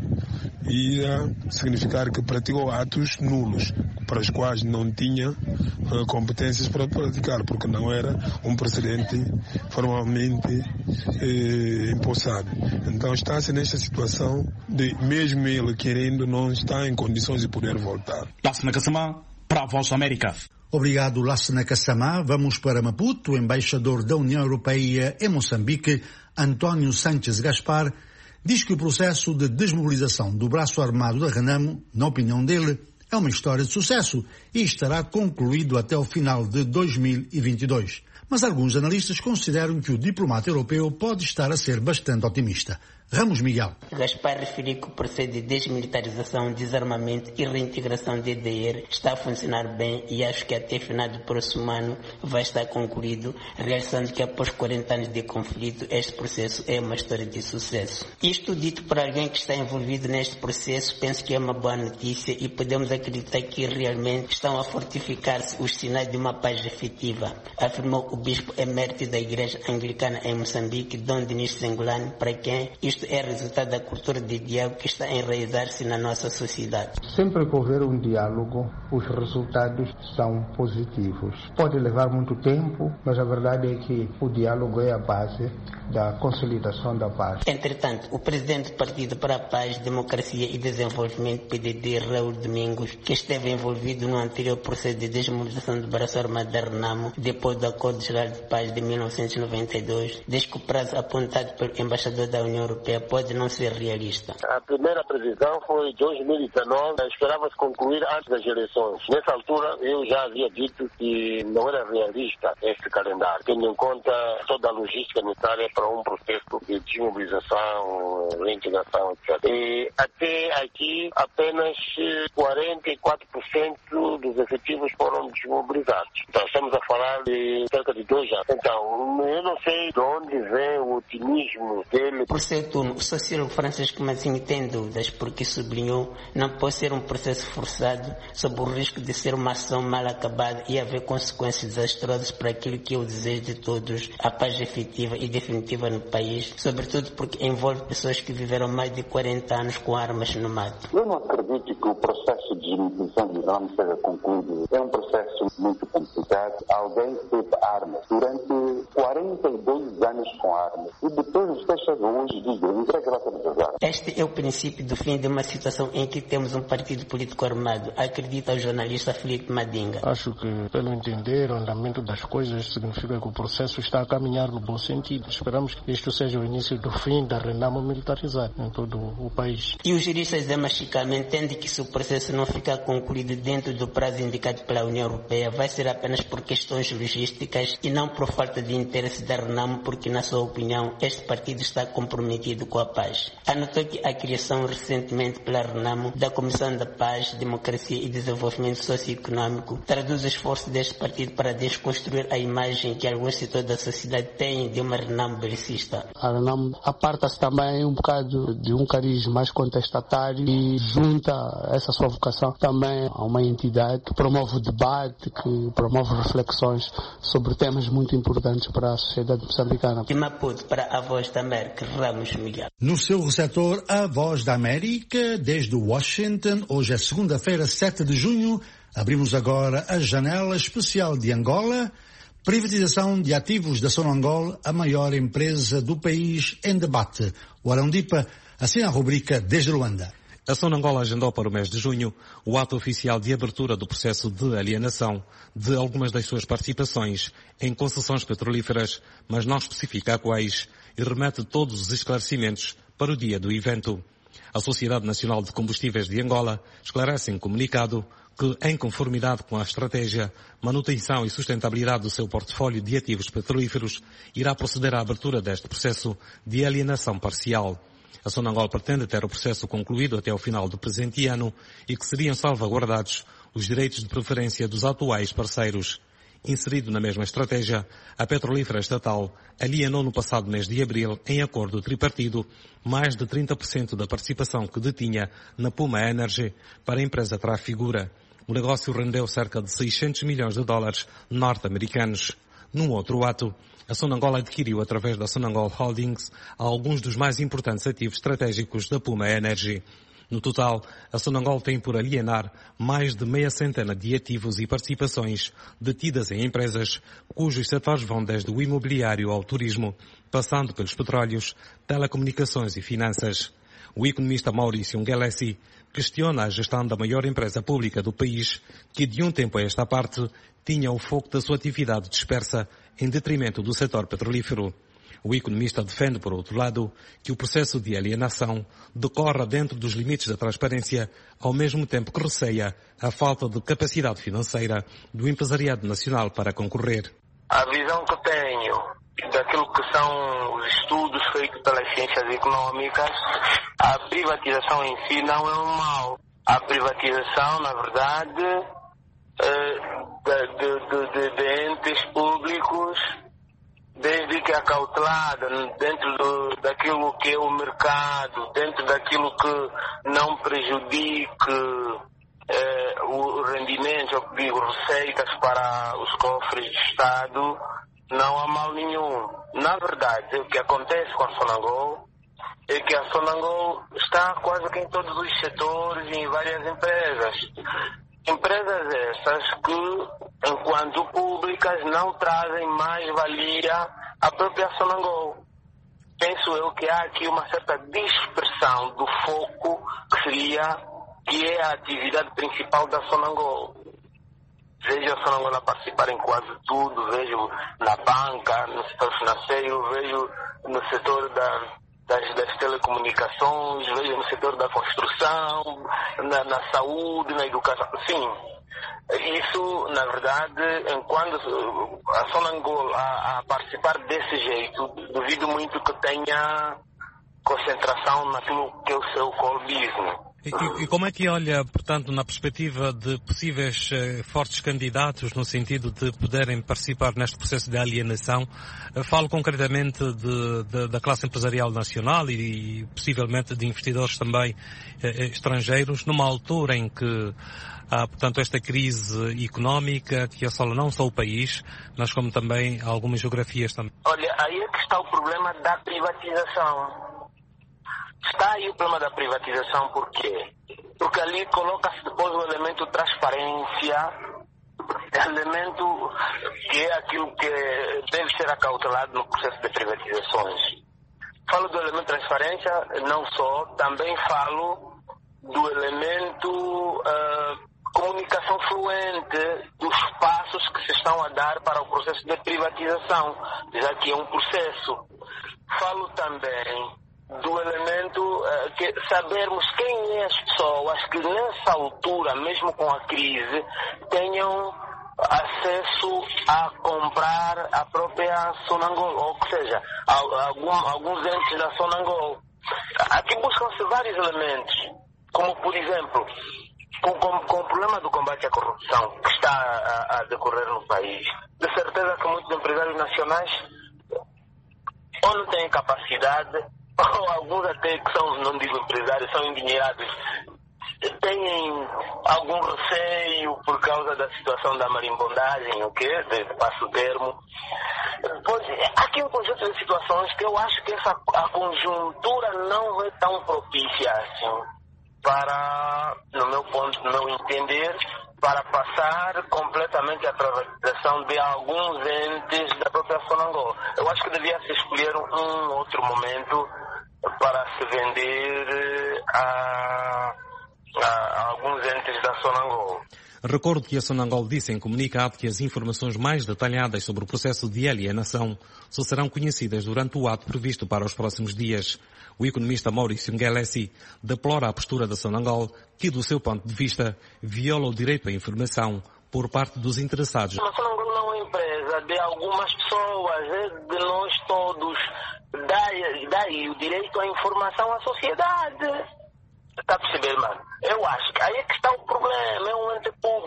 ia significar que praticou atos nulos, para os quais não tinha uh, competências para praticar, porque não era um precedente formalmente eh, empossado. Então está-se nesta situação de, mesmo ele querendo, não está em condições de poder voltar. Lassana Kassamá, para a Voz da América. Obrigado, Lassana Kassamá. Vamos para Maputo. O embaixador da União Europeia em Moçambique, António Sánchez Gaspar, diz que o processo de desmobilização do braço armado da Renamo, na opinião dele, é uma história de sucesso e estará concluído até o final de dois mil e vinte e dois. Mas alguns analistas consideram que o diplomata europeu pode estar a ser bastante otimista. Ramos Miguel. Gaspar referiu que o processo de desmilitarização, desarmamento e reintegração de D D R está a funcionar bem e acho que até final do próximo ano vai estar concluído, realçando que após quarenta anos de conflito, este processo é uma história de sucesso. Isto dito por alguém que está envolvido neste processo, penso que é uma boa notícia e podemos acreditar que realmente estão a fortificar-se os sinais de uma paz efetiva, afirmou o bispo emérito da Igreja Anglicana em Moçambique, Dom Dinis Sengulane, para quem isto é resultado da cultura de diálogo que está a enraizar-se na nossa sociedade. Sempre que houver um diálogo, os resultados são positivos. Pode levar muito tempo, mas a verdade é que o diálogo é a base da consolidação da paz. Entretanto, o presidente do Partido para a Paz, Democracia e Desenvolvimento, P D D, Raul Domingos, que esteve envolvido no anterior processo de desmobilização do braço armado da Renamo, depois do Acordo Geral de Paz de mil novecentos e noventa e dois, diz que o prazo apontado pelo embaixador da União Europeia pode não ser realista. A primeira previsão foi dois mil e dezenove, esperava-se concluir antes das eleições. Nessa altura, eu já havia dito que não era realista este calendário, tendo em conta toda a logística necessária para um processo de desmobilização, reintegração, etcétera. E até aqui, apenas quarenta e quatro por cento dos efetivos foram desmobilizados. Então, estamos a falar de cerca de dois anos. Então, eu não sei de onde vem o otimismo dele. Por seu turno, o sociólogo Francisco Mazzini tem dúvidas porque sublinhou não pode ser um processo forçado sob o risco de ser uma ação mal acabada e haver consequências desastrosas para aquilo que é o desejo de todos, a paz efetiva e definitiva no país, sobretudo porque envolve pessoas que viveram mais de quarenta anos com armas no mato. Eu não acredito que o processo de desmobilização de Renamo seja concluído. É um processo muito complicado. Alguém teve armas durante quarenta e dois anos com armas e depois deixa hoje de Este é o princípio do fim de uma situação em que temos um partido político armado, acredita o jornalista Filipe Madinga. Acho que, pelo entender, o andamento das coisas significa que o processo está a caminhar no bom sentido. Esperamos que isto seja o início do fim da Renamo militarizada em todo o país. E o jurista Zé Machicama entende que se o processo não ficar concluído dentro do prazo indicado pela União Europeia, vai ser apenas por questões logísticas e não por falta de interesse da Renamo, porque, na sua opinião, este partido está comprometido com a paz. Anotou que a criação recentemente pela Renamo da Comissão da Paz, Democracia e Desenvolvimento Socioeconômico traduz o esforço deste partido para desconstruir a imagem que alguns setores da sociedade têm de uma Renamo belicista. A Renamo aparta-se também um bocado de um cariz mais contestatário e junta essa sua vocação também a uma entidade que promove o debate, que promove reflexões sobre temas muito importantes para a sociedade moçambicana. De Maputo para a Voz da América, Ramos Miguel. No seu receptor, a Voz da América, desde Washington, hoje é segunda-feira, sete de junho, abrimos agora a janela especial de Angola, privatização de ativos da Sonangol, a maior empresa do país em debate. O Arandipa assina a rubrica desde Luanda. A Sonangol agendou para o mês de junho o ato oficial de abertura do processo de alienação de algumas das suas participações em concessões petrolíferas, mas não especifica a quais, e remete todos os esclarecimentos para o dia do evento. A Sociedade Nacional de Combustíveis de Angola esclarece em comunicado que, em conformidade com a estratégia, manutenção e sustentabilidade do seu portfólio de ativos petrolíferos, irá proceder à abertura deste processo de alienação parcial. A Sonangol pretende ter o processo concluído até o final do presente ano e que seriam salvaguardados os direitos de preferência dos atuais parceiros. Inserido na mesma estratégia, a petrolífera estatal alienou no passado mês de abril, em acordo tripartido, mais de trinta por cento da participação que detinha na Puma Energy para a empresa Trafigura. O negócio rendeu cerca de seiscentos milhões de dólares norte-americanos. Num outro ato, a Sonangol adquiriu, através da Sonangol Holdings, alguns dos mais importantes ativos estratégicos da Puma Energy. No total, a Sonangol tem por alienar mais de meia centena de ativos e participações detidas em empresas cujos setores vão desde o imobiliário ao turismo, passando pelos petróleos, telecomunicações e finanças. O economista Maurício Ngelesi questiona a gestão da maior empresa pública do país, que de um tempo a esta parte tinha o foco da sua atividade dispersa em detrimento do setor petrolífero. O economista defende, por outro lado, que o processo de alienação decorra dentro dos limites da transparência, ao mesmo tempo que receia a falta de capacidade financeira do empresariado nacional para concorrer. A visão que tenho daquilo que são os estudos feitos pelas ciências econômicas, a privatização em si não é um mal. A privatização, na verdade, de, de, de, de entes públicos, desde que acautelada dentro do, daquilo que é o mercado, dentro daquilo que não prejudique eh, o rendimento, eu digo, receitas para os cofres do Estado, não há mal nenhum. Na verdade, o que acontece com a Sonangol é que a Sonangol está quase que em todos os setores e em várias empresas. Empresas essas que, enquanto públicas, não trazem mais valia à própria Sonangol. Penso eu que há aqui uma certa dispersão do foco que seria, que é a atividade principal da Sonangol. Vejo a Sonangol a participar em quase tudo, vejo na banca, no setor financeiro, vejo no setor da... Das, das telecomunicações, vejo no setor da construção, na, na saúde, na educação. Sim, isso, na verdade, enquanto a Sonangol a, a participar desse jeito, duvido muito que tenha concentração naquilo que é o seu core business. E, e como é que olha, portanto, na perspectiva de possíveis eh, fortes candidatos no sentido de poderem participar neste processo de alienação? Eh, falo concretamente de, de, da classe empresarial nacional e, e possivelmente de investidores também eh, estrangeiros, numa altura em que há, portanto, esta crise económica que assola não só o país, mas como também algumas geografias também. Olha, aí é que está o problema da privatização. Está aí o problema da privatização, por quê? Porque ali coloca-se depois o elemento transparência, elemento que é aquilo que deve ser acautelado no processo de privatizações. Falo do elemento transparência, não só, também falo do elemento uh, comunicação fluente dos passos que se estão a dar para o processo de privatização, já que é um processo. Falo também do elemento uh, que sabermos quem é as pessoas que nessa altura, mesmo com a crise, tenham acesso a comprar a própria Sonangol, ou seja, algum, alguns entes da Sonangol. Aqui buscam-se vários elementos, como por exemplo, com, com, com o problema do combate à corrupção que está a, a decorrer no país. De certeza que muitos empresários nacionais ou não têm capacidade, ou alguns até que são, não digo empresários, são endinheirados, têm algum receio por causa da situação da marimbondagem, o quê? De, passo termo. Pois, há aqui um conjunto de situações que eu acho que essa, a conjuntura não é tão propícia assim para, no meu ponto, no meu entender, para passar completamente a privatização de alguns entes da própria Sonangol. Eu acho que devia se escolher um outro momento para se vender a, a, a alguns entes da Sonangol. Recordo que a Sonangol disse em comunicado que as informações mais detalhadas sobre o processo de alienação só serão conhecidas durante o ato previsto para os próximos dias. O economista Maurício Ngelesi deplora a postura da Sonangol, que, do seu ponto de vista, viola o direito à informação por parte dos interessados. A Sonangol não é empresa de algumas pessoas, é de nós todos. Daí, daí o direito à informação à sociedade. Está a perceber, mano? Eu acho que aí é que está o problema, é um ente público.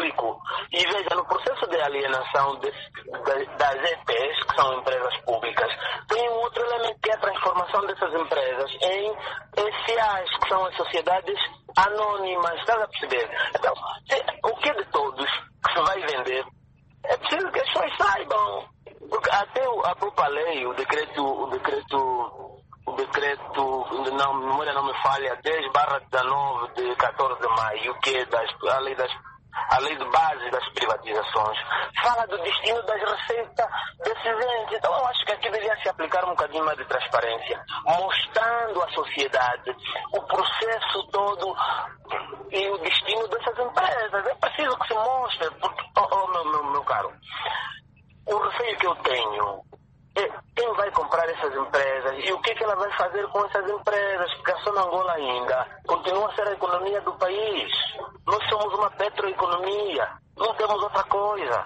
E veja, no processo de alienação de, de, das E Ps, que são empresas públicas, tem um outro elemento que é a transformação dessas empresas em S As, que são as sociedades anônimas, estás a perceber? Então, o que é de todos que se vai vender, é preciso que as pessoas saibam. Porque até a própria lei, o decreto, o decreto, o decreto, não, a memória não me falha, dez barra dezenove de catorze de maio, que é das, a lei das a lei de base das privatizações, fala do destino das receitas desses entes. Então eu acho que aqui deveria se aplicar um bocadinho mais de transparência, mostrando à sociedade o processo todo e o destino dessas empresas. É preciso que se mostre, porque, oh, oh, meu, meu, meu caro, o receio que eu tenho é quem vai comprar essas empresas e o que, que ela vai fazer com essas empresas, porque a Sonangol ainda continua a ser a economia do país. Nós somos uma petroeconomia, não temos outra coisa.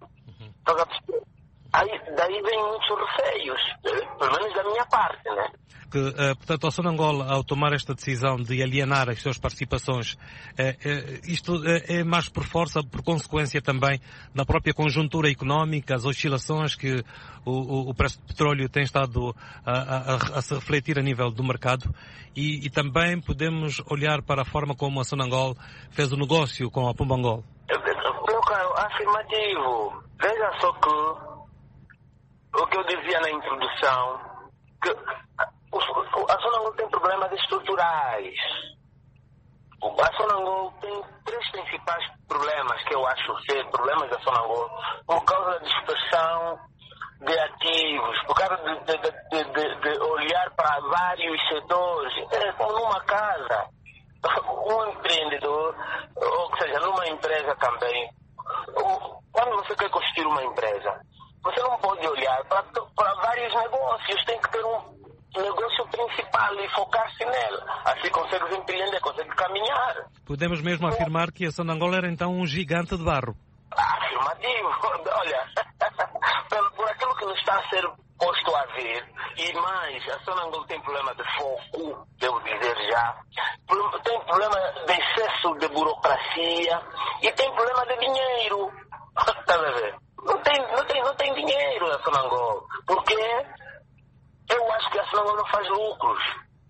Uhum. Aí, daí vem muitos receios, pelo menos da minha parte, né? Que, uh, portanto, a Sonangol, ao tomar esta decisão de alienar as suas participações, uh, uh, isto uh, é mais por força, por consequência também da própria conjuntura económica, as oscilações que o, o, o preço do petróleo tem estado a, a, a se refletir a nível do mercado, e, e também podemos olhar para a forma como a Sonangol fez o negócio com a Pumbangol. Meu caro, afirmativo. Veja só que o que eu dizia na introdução, que a Sonangol tem problemas estruturais. A Sonangol tem três principais problemas que eu acho ser problemas da Sonangol, por causa da dispersão de ativos, por causa de, de, de, de, de olhar para vários setores. É como numa casa, um empreendedor, ou seja, numa empresa também. Quando você quer construir uma empresa, você não pode olhar para, para vários negócios, tem que ter um negócio principal e focar-se nele. Assim consegue empreender, consegue caminhar. Podemos mesmo afirmar que a Sonangol era então um gigante de barro. Afirmativo. Olha, por aquilo que nos está a ser posto a ver, e mais, a Sonangol tem problema de foco, devo dizer já, tem problema de excesso de burocracia e tem problema de dinheiro. Está a ver? Não tem, não tem, não tem dinheiro a Sonangol, porque eu acho que a Sonangol não faz lucros.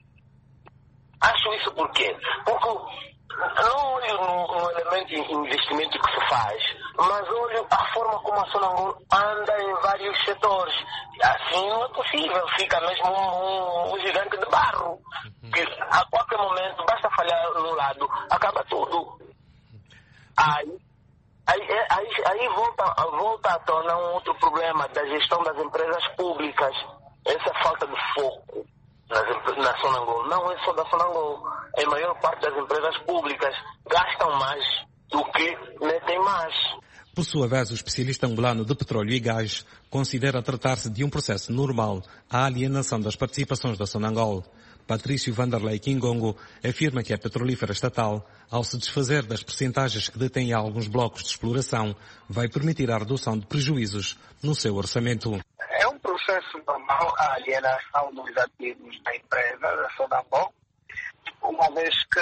Acho isso por quê? Porque não olho no, no elemento de investimento que se faz, mas olho a forma como a Sonangol anda em vários setores. Assim não é possível, fica mesmo um, um, um gigante de barro, que a qualquer momento, basta falhar num lado, acaba tudo. Aí, aí, aí, aí volta, volta à tona um outro problema da gestão das empresas públicas, essa falta de foco na Sonangol. Não é só da Sonangol, a maior parte das empresas públicas gastam mais do que metem mais. Por sua vez, o especialista angolano de petróleo e gás considera tratar-se de um processo normal a alienação das participações da Sonangol. Patrício Vanderlei Kingongo afirma que a petrolífera estatal, ao se desfazer das percentagens que detém alguns blocos de exploração, vai permitir a redução de prejuízos no seu orçamento. É um processo normal a alienação dos ativos da empresa, da Sonangol, uma vez que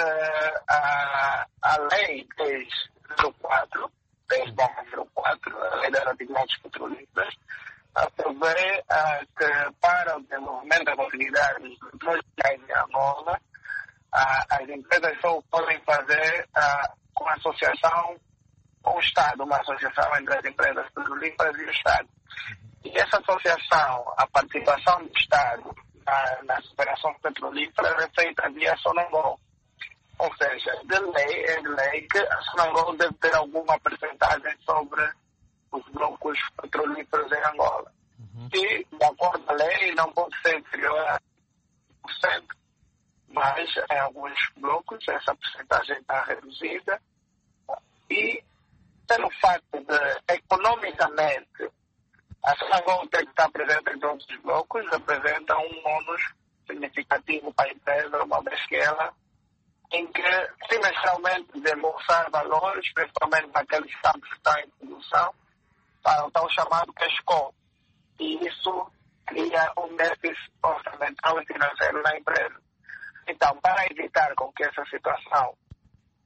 a, a lei dez zero quatro, dez barra zero quatro, a lei das atividades petrolíferas, prevê uh, que para o desenvolvimento das atividades de petróleo em Angola, uh, as empresas só podem fazer uh, com associação com o Estado, uma associação entre as empresas petrolíferas e o Estado. E essa associação, a participação do Estado na, nas operações petrolíferas é feita via Sonangol. Ou seja, de lei, é de lei que a Sonangol deve ter alguma percentagem sobre os blocos petrolíferos em Angola. Uhum. E, de acordo com a lei, não pode ser inferior a cem por cento. Mas, em alguns blocos, essa percentagem está reduzida. E, pelo facto de, economicamente, a Sonangol tem que estar presente em todos os blocos, representa um ônus significativo para a empresa, uma vez que ela em que, trimestralmente, desembolsar valores, principalmente naqueles campos que estão em produção, para o tal chamado cash call. E isso cria um déficit orçamental e financeiro na empresa. Então, para evitar com que essa situação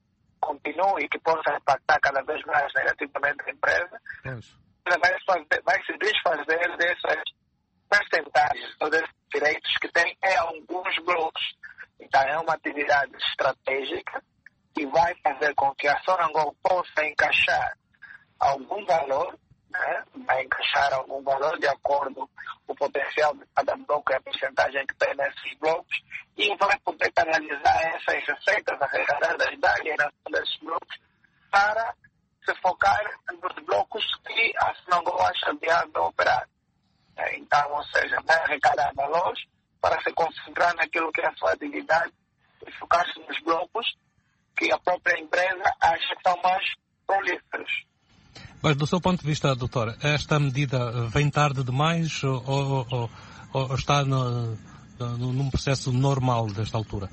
continue e que possa impactar cada vez mais negativamente a empresa, ela vai, fazer, vai se desfazer dessas percentagens ou desses direitos que tem em alguns blocos. Então é uma atividade estratégica que vai fazer com que a Sonangol possa encaixar algum valor, né? Vai encaixar algum valor de acordo com o potencial de cada bloco e a percentagem que tem nesses blocos, e vai poder canalizar essas receitas arrecadadas da alienação desses blocos para se focar nos blocos que a Sonangol acha viável operar. Então, ou seja, vai arrecadar valores para se concentrar naquilo que é a sua atividade e focar-se nos blocos que a própria empresa acha que são mais prolíferos. Mas do seu ponto de vista, doutor, esta medida vem tarde demais ou, ou, ou, ou está no, no, num processo normal desta altura?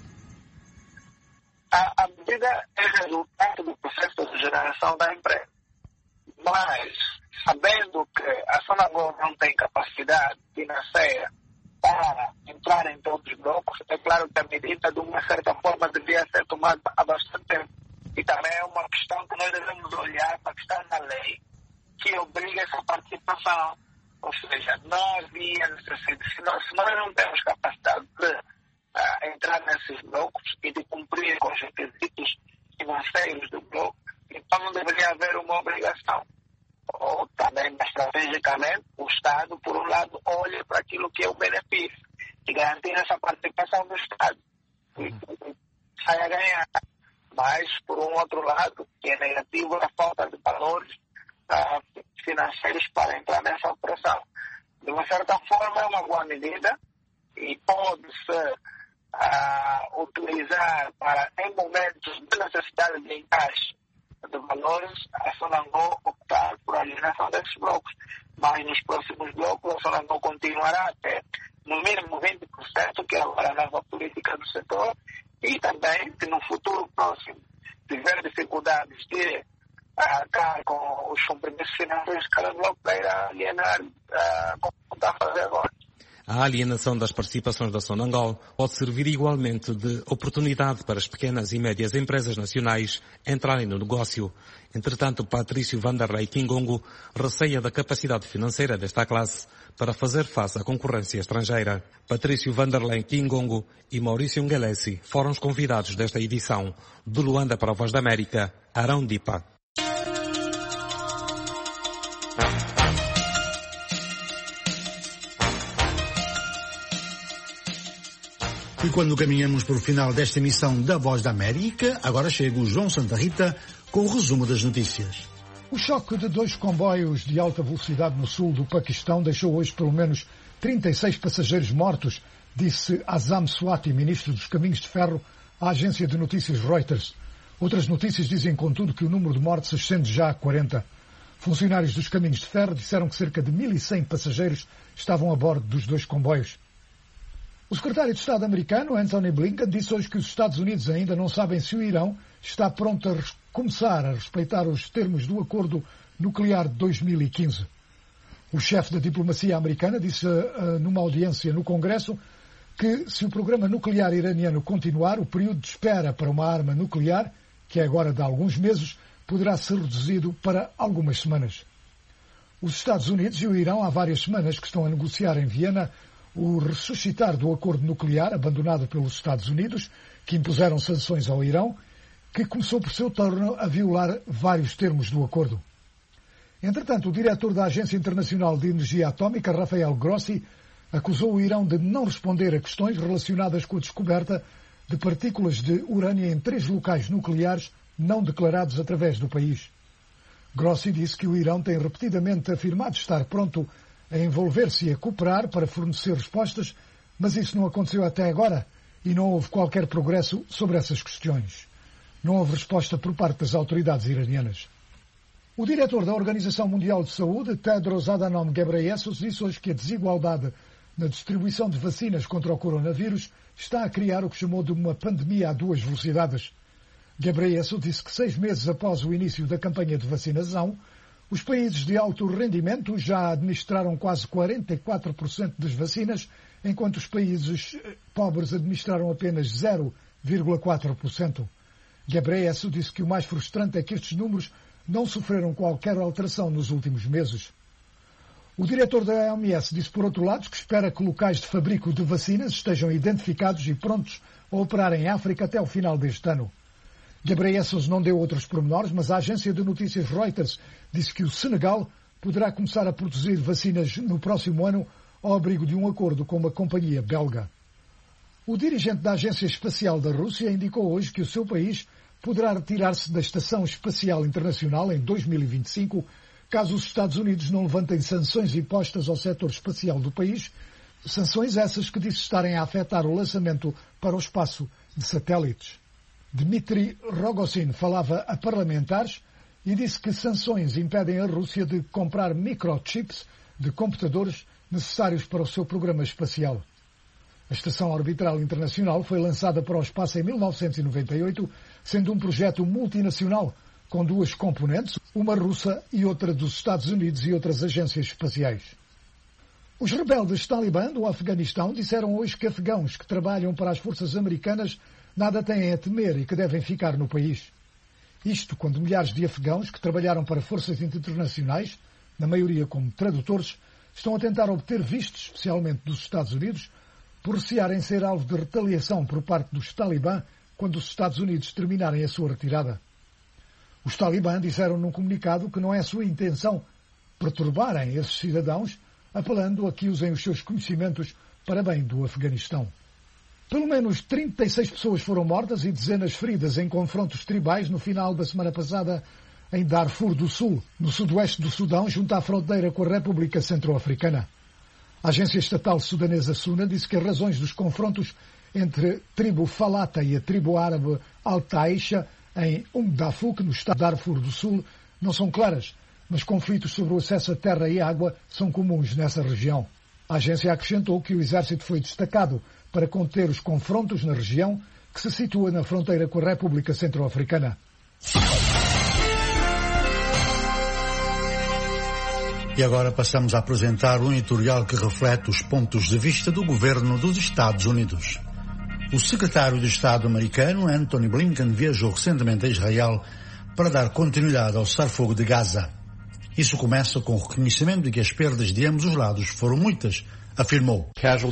A, a medida é resultado do processo de regeneração da empresa. Mas, sabendo que a Sonangol não tem capacidade financeira para entrar em todos os blocos, é claro que a medida, de uma certa forma, devia ser tomada há bastante tempo. E também é uma questão que nós devemos olhar para a questão da lei que obriga essa participação. Ou seja, não havia necessidade, se nós, se nós não temos capacidade de uh, entrar nesses blocos e de cumprir com os requisitos financeiros do bloco, então não deveria haver uma obrigação. Ou também, estrategicamente, o Estado, por um lado, olha para aquilo que é o benefício e garantir essa participação do Estado. E sai a ganhar. Mas, por um outro lado, que é negativo, a falta de valores uh, financeiros para entrar nessa operação. De uma certa forma, é uma boa medida e pode-se uh, utilizar para, em momentos de necessidade de encaixe de valores, a Sonangol optar por alienação desses blocos. Mas nos próximos blocos, a Sonangol continuará a ter no mínimo vinte por cento, que é agora a nova política do setor, e também que no futuro próximo tiver dificuldades de arcar com os cumprimentos financeiros, cada bloco irá alienar uh, como está a fazer agora. A alienação das participações da Sonangol pode servir igualmente de oportunidade para as pequenas e médias empresas nacionais entrarem no negócio. Entretanto, Patrício Vanderlei Kingongo receia da capacidade financeira desta classe para fazer face à concorrência estrangeira. Patrício Vanderlei Kingongo e Maurício Ngelesi foram os convidados desta edição. De Luanda para a Voz da América, Arão Dipa. E quando caminhamos para o final desta emissão da Voz da América, agora chega o João Santa Rita com o resumo das notícias. O choque de dois comboios de alta velocidade no sul do Paquistão deixou hoje pelo menos trinta e seis passageiros mortos, disse Azam Swati, ministro dos Caminhos de Ferro, à agência de notícias Reuters. Outras notícias dizem, contudo, que o número de mortes ascende já a quarenta. Funcionários dos Caminhos de Ferro disseram que cerca de mil e cem passageiros estavam a bordo dos dois comboios. O secretário de Estado americano, Antony Blinken, disse hoje que os Estados Unidos ainda não sabem se o Irão está pronto a começar a respeitar os termos do acordo nuclear de dois mil e quinze. O chefe da diplomacia americana disse uh, numa audiência no Congresso que se o programa nuclear iraniano continuar, o período de espera para uma arma nuclear, que é agora de alguns meses, poderá ser reduzido para algumas semanas. Os Estados Unidos e o Irão há várias semanas que estão a negociar em Viena o ressuscitar do acordo nuclear abandonado pelos Estados Unidos, que impuseram sanções ao Irão, que começou por seu turno a violar vários termos do acordo. Entretanto, o diretor da Agência Internacional de Energia Atómica, Rafael Grossi, acusou o Irão de não responder a questões relacionadas com a descoberta de partículas de urânio em três locais nucleares não declarados através do país. Grossi disse que o Irão tem repetidamente afirmado estar pronto a envolver-se e a cooperar para fornecer respostas, mas isso não aconteceu até agora e não houve qualquer progresso sobre essas questões. Não houve resposta por parte das autoridades iranianas. O diretor da Organização Mundial de Saúde, Tedros Adhanom Ghebreyesus, disse hoje que a desigualdade na distribuição de vacinas contra o coronavírus está a criar o que chamou de uma pandemia a duas velocidades. Ghebreyesus disse que seis meses após o início da campanha de vacinação, os países de alto rendimento já administraram quase quarenta e quatro por cento das vacinas, enquanto os países pobres administraram apenas zero vírgula quatro por cento. Ghebreyesus disse que o mais frustrante é que estes números não sofreram qualquer alteração nos últimos meses. O diretor da O M S disse, por outro lado, que espera que locais de fabrico de vacinas estejam identificados e prontos a operar em África até o final deste ano. Ghebreyesus não deu outros pormenores, mas a agência de notícias Reuters disse que o Senegal poderá começar a produzir vacinas no próximo ano ao abrigo de um acordo com uma companhia belga. O dirigente da Agência Espacial da Rússia indicou hoje que o seu país poderá retirar-se da Estação Espacial Internacional em dois mil e vinte e cinco, caso os Estados Unidos não levantem sanções impostas ao setor espacial do país, sanções essas que disse estarem a afetar o lançamento para o espaço de satélites. Dmitry Rogozin falava a parlamentares e disse que sanções impedem a Rússia de comprar microchips de computadores necessários para o seu programa espacial. A Estação Orbital Internacional foi lançada para o espaço em mil novecentos e noventa e oito, sendo um projeto multinacional com duas componentes, uma russa e outra dos Estados Unidos e outras agências espaciais. Os rebeldes talibã do Afeganistão disseram hoje que afegãos que trabalham para as forças americanas nada têm a temer e que devem ficar no país. Isto quando milhares de afegãos que trabalharam para forças internacionais, na maioria como tradutores, estão a tentar obter vistos, especialmente dos Estados Unidos, por recearem ser alvo de retaliação por parte dos talibã quando os Estados Unidos terminarem a sua retirada. Os talibã disseram num comunicado que não é a sua intenção perturbarem esses cidadãos, apelando a que usem os seus conhecimentos para bem do Afeganistão. Pelo menos trinta e seis pessoas foram mortas e dezenas feridas em confrontos tribais no final da semana passada em Darfur do Sul, no sudoeste do Sudão, junto à fronteira com a República Centro-Africana. A agência estatal sudanesa SUNA disse que as razões dos confrontos entre a tribo Falata e a tribo árabe Al-Taisha em Umdafuk, no estado de Darfur do Sul, não são claras, mas conflitos sobre o acesso a terra e água são comuns nessa região. A agência acrescentou que o exército foi destacado para conter os confrontos na região, que se situa na fronteira com a República Centro-Africana. E agora passamos a apresentar um editorial que reflete os pontos de vista do governo dos Estados Unidos. O secretário de Estado americano, Antony Blinken, viajou recentemente a Israel para dar continuidade ao cessar-fogo de Gaza. Isso começa com o reconhecimento de que as perdas de ambos os lados foram muitas, afirmou.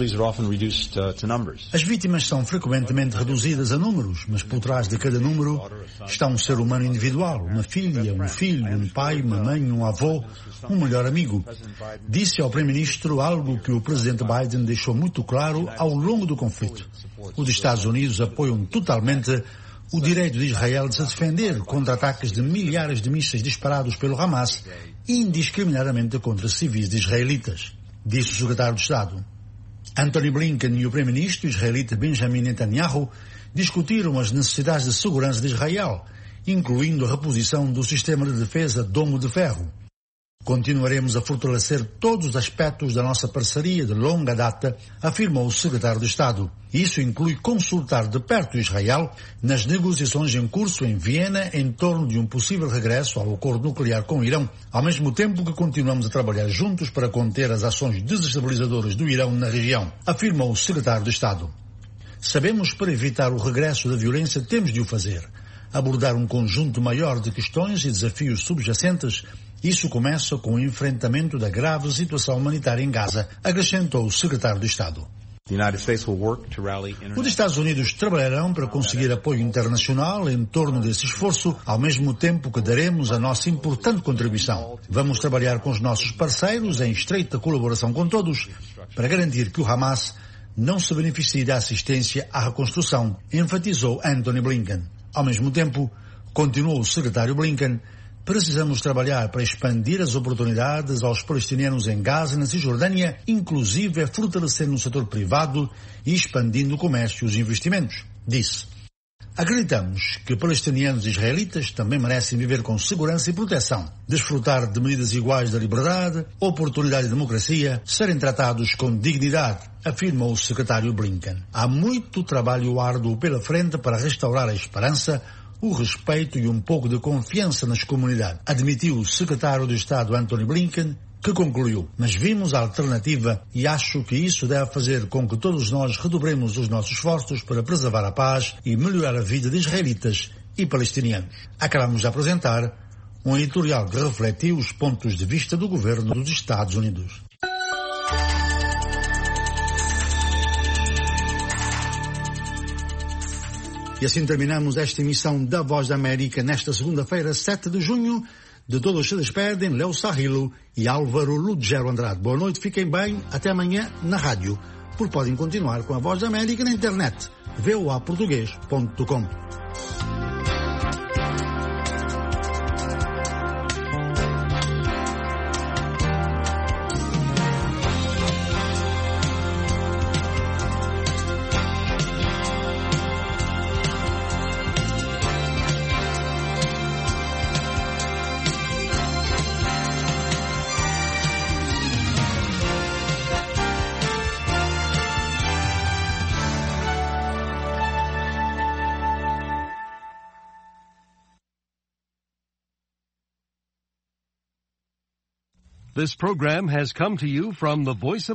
As vítimas são frequentemente reduzidas a números, mas por trás de cada número está um ser humano individual, uma filha, um filho, um pai, uma mãe, um avô, um melhor amigo. Disse ao primeiro-ministro algo que o presidente Biden deixou muito claro ao longo do conflito. Os Estados Unidos apoiam totalmente o direito de Israel de se defender contra ataques de milhares de mísseis disparados pelo Hamas indiscriminadamente contra civis israelitas, disse o secretário de Estado. Antony Blinken e o primeiro-ministro israelita Benjamin Netanyahu discutiram as necessidades de segurança de Israel, incluindo a reposição do sistema de defesa Domo de Ferro. Continuaremos a fortalecer todos os aspectos da nossa parceria de longa data, afirmou o secretário de Estado. Isso inclui consultar de perto Israel nas negociações em curso em Viena em torno de um possível regresso ao acordo nuclear com o Irão, ao mesmo tempo que continuamos a trabalhar juntos para conter as ações desestabilizadoras do Irão na região, afirmou o secretário de Estado. Sabemos que para evitar o regresso da violência temos de o fazer. Abordar um conjunto maior de questões e desafios subjacentes. Isso começa com o enfrentamento da grave situação humanitária em Gaza, acrescentou o secretário de Estado. Os Estados Unidos trabalharão para conseguir apoio internacional em torno desse esforço, ao mesmo tempo que daremos a nossa importante contribuição. Vamos trabalhar com os nossos parceiros em estreita colaboração com todos, para garantir que o Hamas não se beneficie da assistência à reconstrução, enfatizou Antony Blinken. Ao mesmo tempo, continuou o secretário Blinken, precisamos trabalhar para expandir as oportunidades aos palestinianos em Gaza e na Cisjordânia, inclusive fortalecendo o setor privado e expandindo o comércio e os investimentos, disse. Acreditamos que palestinianos e israelitas também merecem viver com segurança e proteção, desfrutar de medidas iguais da liberdade, oportunidade e democracia, serem tratados com dignidade, afirmou o secretário Blinken. Há muito trabalho árduo pela frente para restaurar a esperança, o respeito e um pouco de confiança nas comunidades, admitiu o secretário de Estado Antony Blinken, que concluiu, mas vimos a alternativa e acho que isso deve fazer com que todos nós redobremos os nossos esforços para preservar a paz e melhorar a vida de israelitas e palestinianos. Acabamos de apresentar um editorial que refletiu os pontos de vista do governo dos Estados Unidos. E assim terminamos esta emissão da Voz da América nesta segunda-feira, sete de junho. De todos se despedem Léo Sarrilo e Álvaro Lugero Andrade. Boa noite, fiquem bem, até amanhã na rádio, porque podem continuar com a Voz da América na internet, v o a português ponto com. This program has come to you from the Voice of